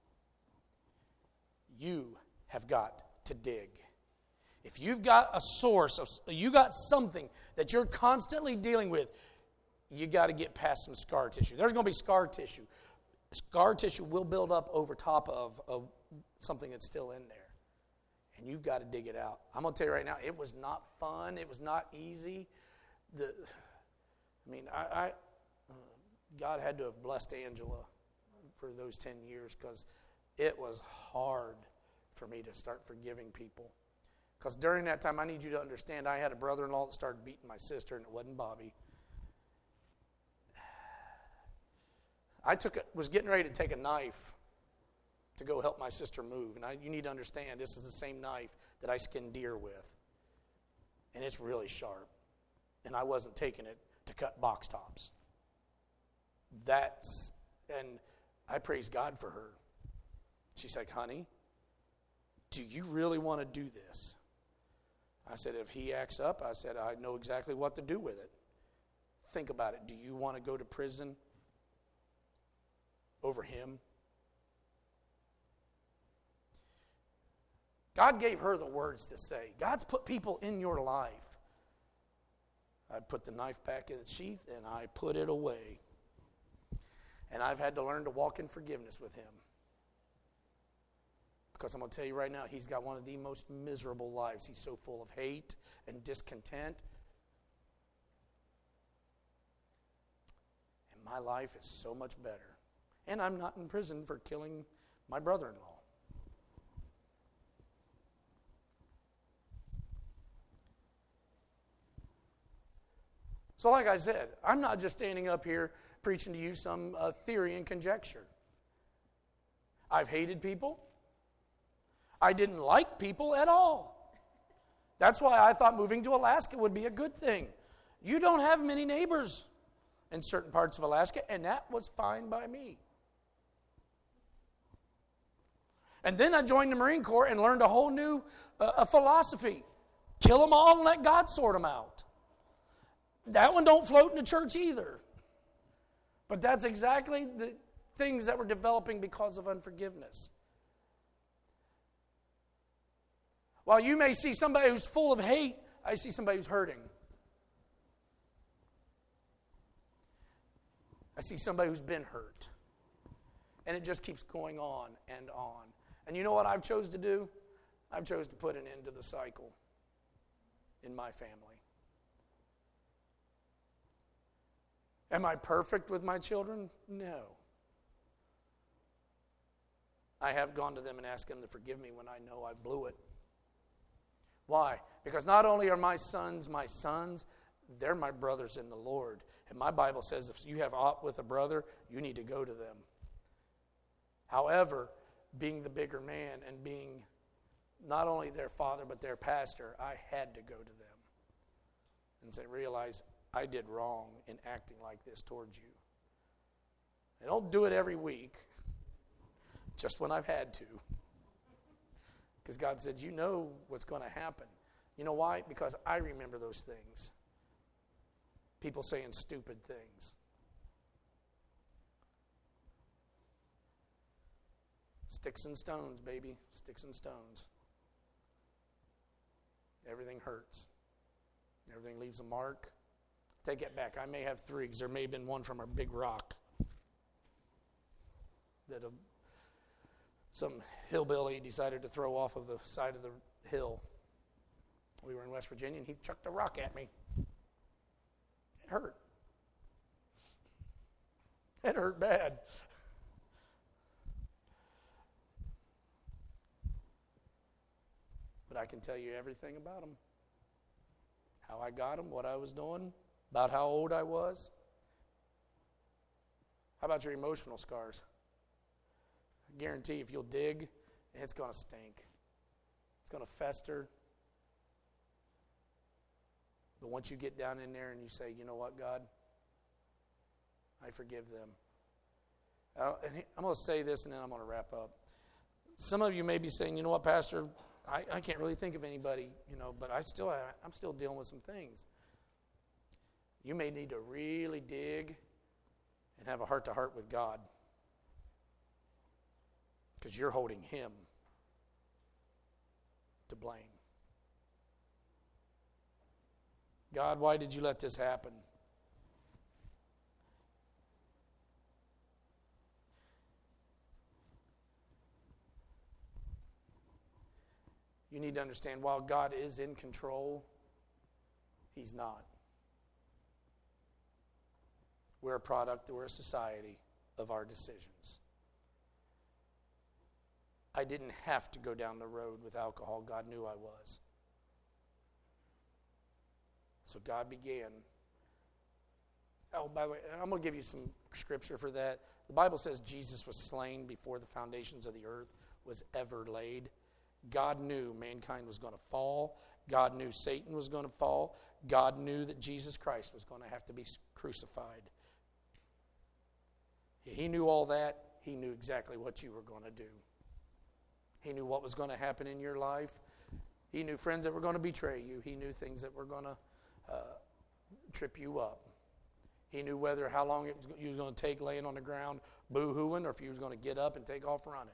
You have got to dig. If you've got a source, of, you got something that you're constantly dealing with, you got to get past some scar tissue. There's going to be scar tissue. Scar tissue will build up over top of, of something that's still in there. And you've got to dig it out. I'm going to tell you right now, it was not fun. It was not easy. The, I mean, I, I uh, God had to have blessed Angela for those ten years because it was hard for me to start forgiving people. Because during that time, I need you to understand, I had a brother-in-law that started beating my sister, and it wasn't Bobby. I took a, was getting ready to take a knife to go help my sister move. And I, you need to understand, this is the same knife that I skin deer with. And it's really sharp. And I wasn't taking it to cut box tops. That's, and I praise God for her. She's like, honey, do you really want to do this? I said, if he acts up, I said, I know exactly what to do with it. Think about it. Do you want to go to prison over him? God gave her the words to say. God's put people in your life. I put the knife back in its sheath and I put it away. And I've had to learn to walk in forgiveness with him. Because I'm going to tell you right now, he's got one of the most miserable lives. He's so full of hate and discontent. And my life is so much better. And I'm not in prison for killing my brother-in-law. So like I said, I'm not just standing up here preaching to you some uh, theory and conjecture. I've hated people. I didn't like people at all. That's why I thought moving to Alaska would be a good thing. You don't have many neighbors in certain parts of Alaska, and that was fine by me. And then I joined the Marine Corps and learned a whole new uh, a philosophy. Kill them all and let God sort them out. That one don't float in the church either. But that's exactly the things that were developing because of unforgiveness. While you may see somebody who's full of hate, I see somebody who's hurting. I see somebody who's been hurt. And it just keeps going on and on. And you know what I've chose to do? I've chose to put an end to the cycle in my family. Am I perfect with my children? No. I have gone to them and asked them to forgive me when I know I blew it. Why? Because not only are my sons my sons, they're my brothers in the Lord. And my Bible says if you have aught with a brother, you need to go to them. However, being the bigger man and being not only their father but their pastor, I had to go to them and say, realize I did wrong in acting like this towards you. I don't do it every week, just when I've had to. Because God said, you know what's going to happen. You know why? Because I remember those things. People saying stupid things. Sticks and stones, baby. Sticks and stones. Everything hurts. Everything leaves a mark. Take it back. I may have three, because there may have been one from a big rock that a, some hillbilly decided to throw off of the side of the hill. We were in West Virginia, and he chucked a rock at me. It hurt. It hurt bad. But I can tell you everything about him. How I got him, what I was doing, about how old I was. How about your emotional scars? I guarantee if you'll dig, it's going to stink. It's going to fester. But once you get down in there and you say, you know what, God? I forgive them. Uh, and I'm going to say this and then I'm going to wrap up. Some of you may be saying, you know what, Pastor? I, I can't really think of anybody, you know, but I still have, I'm still dealing with some things. You may need to really dig and have a heart-to-heart with God, because you're holding Him to blame. God, why did you let this happen? You need to understand, while God is in control, He's not. We're a product, we're a society of our decisions. I didn't have to go down the road with alcohol. God knew I was. So God began. Oh, by the way, I'm going to give you some scripture for that. The Bible says Jesus was slain before the foundations of the earth was ever laid. God knew mankind was going to fall. God knew Satan was going to fall. God knew that Jesus Christ was going to have to be crucified. He knew all that. He knew exactly what you were going to do. He knew what was going to happen in your life. He knew friends that were going to betray you. He knew things that were going to uh, trip you up. He knew whether how long it was, you was going to take laying on the ground boo-hooing, or if you was going to get up and take off running.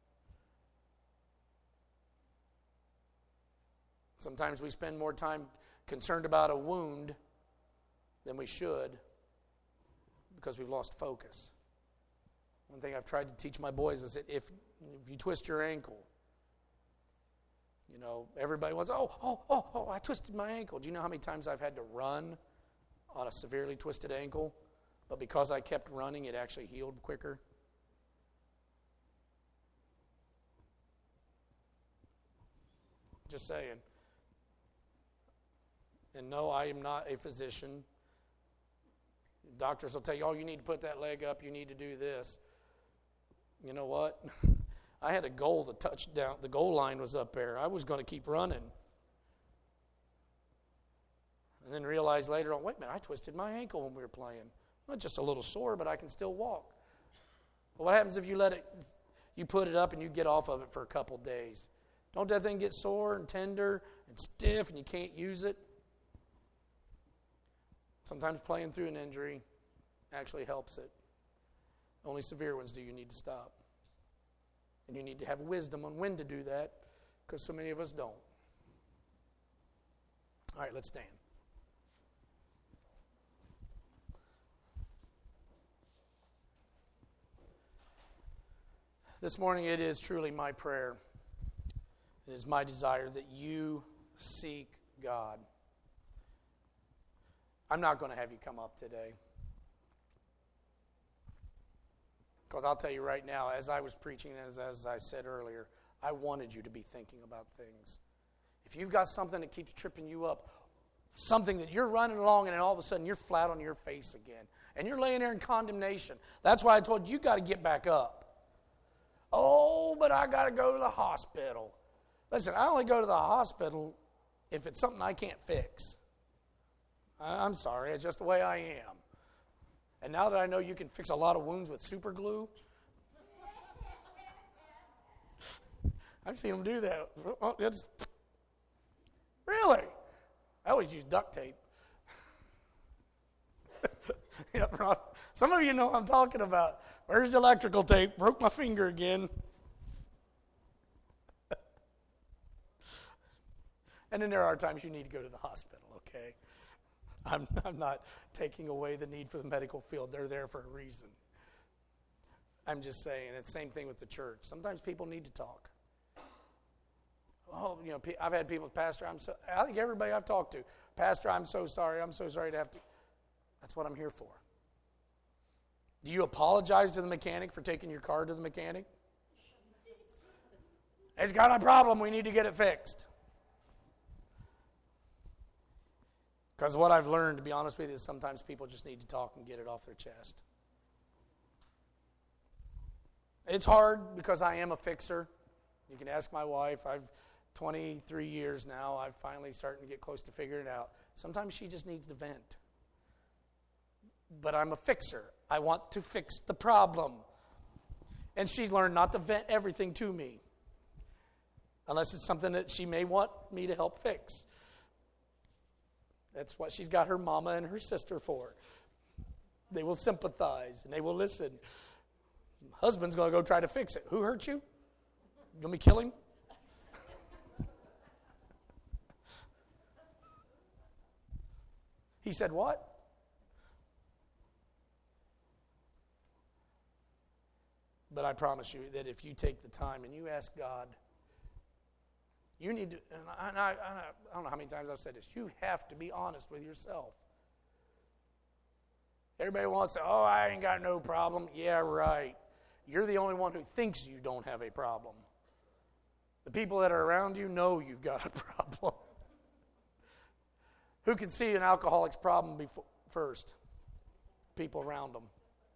Sometimes we spend more time concerned about a wound than we should because we've lost focus. One thing I've tried to teach my boys is that if, if you twist your ankle, you know, everybody wants, oh, oh, oh, oh, I twisted my ankle. Do you know how many times I've had to run on a severely twisted ankle? But because I kept running, it actually healed quicker. Just saying. And no, I am not a physician. Doctors will tell you, oh, you need to put that leg up, you need to do this. You know what? I had a goal, the touchdown, the goal line was up there. I was going to keep running. And then realized later on, wait a minute, I twisted my ankle when we were playing. Not just a little sore, but I can still walk. But what happens if you let it, you put it up and you get off of it for a couple days? Don't that thing get sore and tender and stiff and you can't use it? Sometimes playing through an injury actually helps it. Only severe ones do you need to stop. And you need to have wisdom on when to do that, because so many of us don't. All right, let's stand. This morning it is truly my prayer. It is my desire that you seek God. I'm not going to have you come up today. Because I'll tell you right now, as I was preaching, as, as I said earlier, I wanted you to be thinking about things. If you've got something that keeps tripping you up, something that you're running along and then all of a sudden you're flat on your face again, and you're laying there in condemnation, that's why I told you, you got to get back up. Oh, but I got to go to the hospital. Listen, I only go to the hospital if it's something I can't fix. I'm sorry, it's just the way I am. And now that I know you can fix a lot of wounds with super glue, I've seen them do that. It's, really? I always use duct tape. Yeah, some of you know what I'm talking about. Where's the electrical tape? Broke my finger again. And then there are times you need to go to the hospital, okay? I'm, I'm not taking away the need for the medical field. They're there for a reason. I'm just saying, it's the same thing with the church. Sometimes people need to talk. Oh, you know, I've had people, Pastor, I'm so, I think everybody I've talked to, Pastor, I'm so sorry, I'm so sorry to have to. That's what I'm here for. Do you apologize to the mechanic for taking your car to the mechanic? It's got a problem, we need to get it fixed. Because what I've learned, to be honest with you, is sometimes people just need to talk and get it off their chest. It's hard because I am a fixer. You can ask my wife. I've twenty-three years now. I'm finally starting to get close to figuring it out. Sometimes she just needs to vent. But I'm a fixer. I want to fix the problem. And she's learned not to vent everything to me. Unless it's something that she may want me to help fix. That's what she's got her mama and her sister for. They will sympathize and they will listen. Husband's going to go try to fix it. Who hurt you? You want me to kill him? He said what? But I promise you that if you take the time and you ask God, you need to, and I, and I, I don't know how many times I've said this, you have to be honest with yourself. Everybody wants to, oh, I ain't got no problem. Yeah, right. You're the only one who thinks you don't have a problem. The people that are around you know you've got a problem. Who can see an alcoholic's problem before, first? People around them.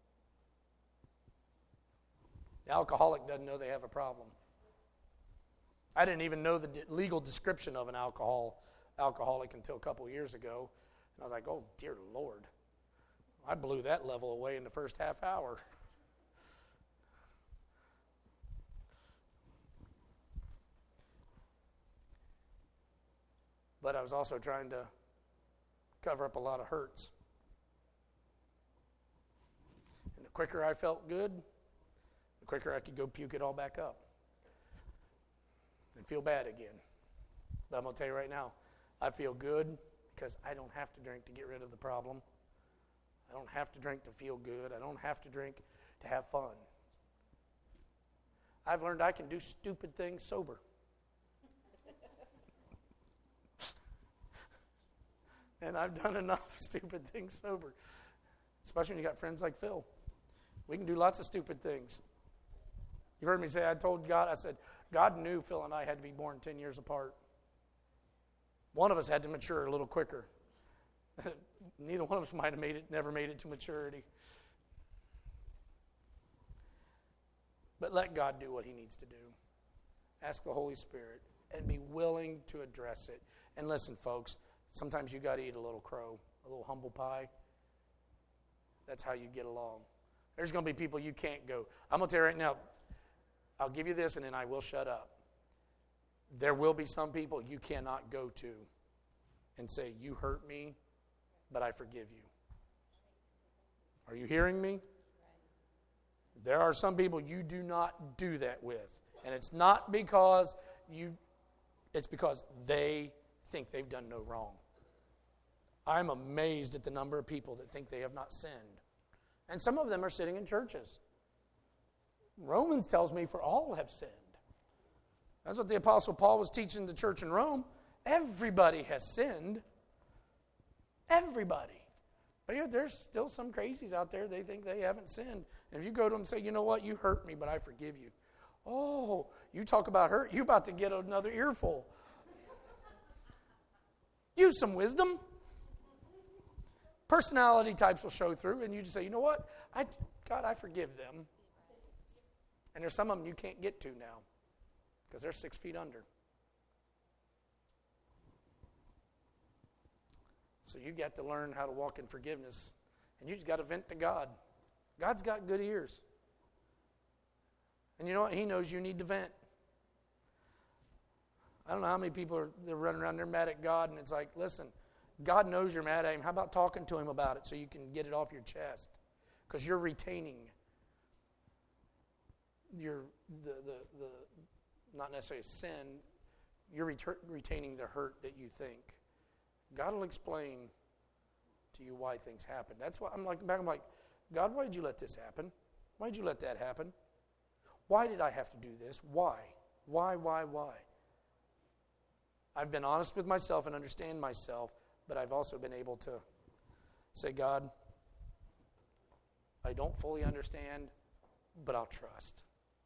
The alcoholic doesn't know they have a problem. I didn't even know the legal description of an alcohol alcoholic until a couple of years ago. And I was like, oh, dear Lord. I blew that level away in the first half hour. But I was also trying to cover up a lot of hurts. And the quicker I felt good, the quicker I could go puke it all back up. And feel bad again. But I'm going to tell you right now, I feel good because I don't have to drink to get rid of the problem. I don't have to drink to feel good. I don't have to drink to have fun. I've learned I can do stupid things sober. And I've done enough stupid things sober. Especially when you got friends like Phil. We can do lots of stupid things. You've heard me say, I told God, I said, God knew Phil and I had to be born ten years apart. One of us had to mature a little quicker. Neither one of us might have made it, never made it to maturity. But let God do what he needs to do. Ask the Holy Spirit and be willing to address it. And listen, folks, sometimes you got to eat a little crow, a little humble pie. That's how you get along. There's going to be people you can't go. I'm going to tell you right now, I'll give you this and then I will shut up. There will be some people you cannot go to and say, you hurt me, but I forgive you. Are you hearing me? There are some people you do not do that with. And it's not because you, it's because they think they've done no wrong. I'm amazed at the number of people that think they have not sinned. And some of them are sitting in churches. Romans tells me for all have sinned. That's what the Apostle Paul was teaching the church in Rome. Everybody has sinned. Everybody. But yeah, there's still some crazies out there, they think they haven't sinned. And if you go to them and say, you know what, you hurt me, but I forgive you. Oh, you talk about hurt, you're about to get another earful. Use some wisdom. Personality types will show through, and you just say, you know what, I, God, I forgive them. And there's some of them you can't get to now because they're six feet under. So you got to learn how to walk in forgiveness, and you just got to vent to God. God's got good ears. And you know what? He knows you need to vent. I don't know how many people are they're running around, they're mad at God, and it's like, listen, God knows you're mad at Him. How about talking to Him about it so you can get it off your chest? Because you're retaining your the, the, the not necessarily sin, you're retur- retaining the hurt that you think. God will explain to you why things happen. That's why I'm like back. I'm like, God, why did you let this happen? Why did you let that happen? Why did I have to do this? Why? Why, why, why? I've been honest with myself and understand myself, but I've also been able to say, God, I don't fully understand, but I'll trust.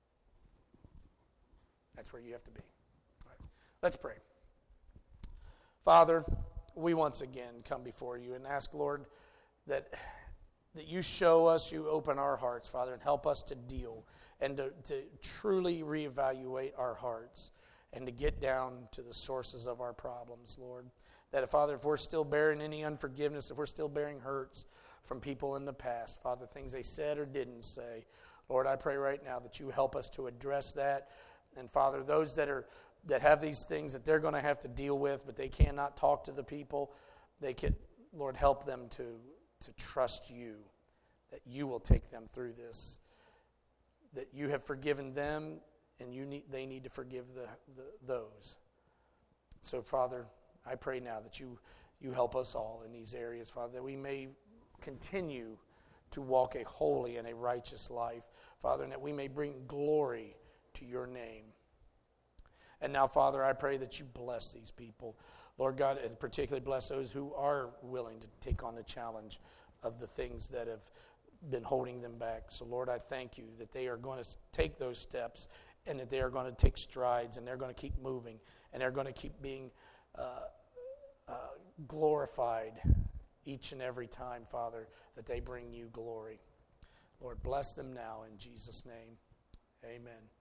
That's where you have to be. All right. Let's pray. Father, we once again come before you and ask, Lord, that that you show us, you open our hearts, Father, and help us to deal and to, to truly reevaluate our hearts and to get down to the sources of our problems, Lord. That, Father, if we're still bearing any unforgiveness, if we're still bearing hurts from people in the past, Father, things they said or didn't say, Lord, I pray right now that you help us to address that. And, Father, those that are that have these things that they're going to have to deal with, but they cannot talk to the people, they can, Lord, help them to to trust you, that you will take them through this, that you have forgiven them, and you need they need to forgive the, the those. So, Father, I pray now that you you help us all in these areas, Father, that we may continue to walk a holy and a righteous life, Father, and that we may bring glory to your name. And now, Father, I pray that you bless these people. Lord God, and particularly bless those who are willing to take on the challenge of the things that have been holding them back. So, Lord, I thank you that they are going to take those steps and that they are going to take strides and they're going to keep moving and they're going to keep being uh, uh, glorified each and every time, Father, that they bring you glory. Lord, bless them now in Jesus' name. Amen.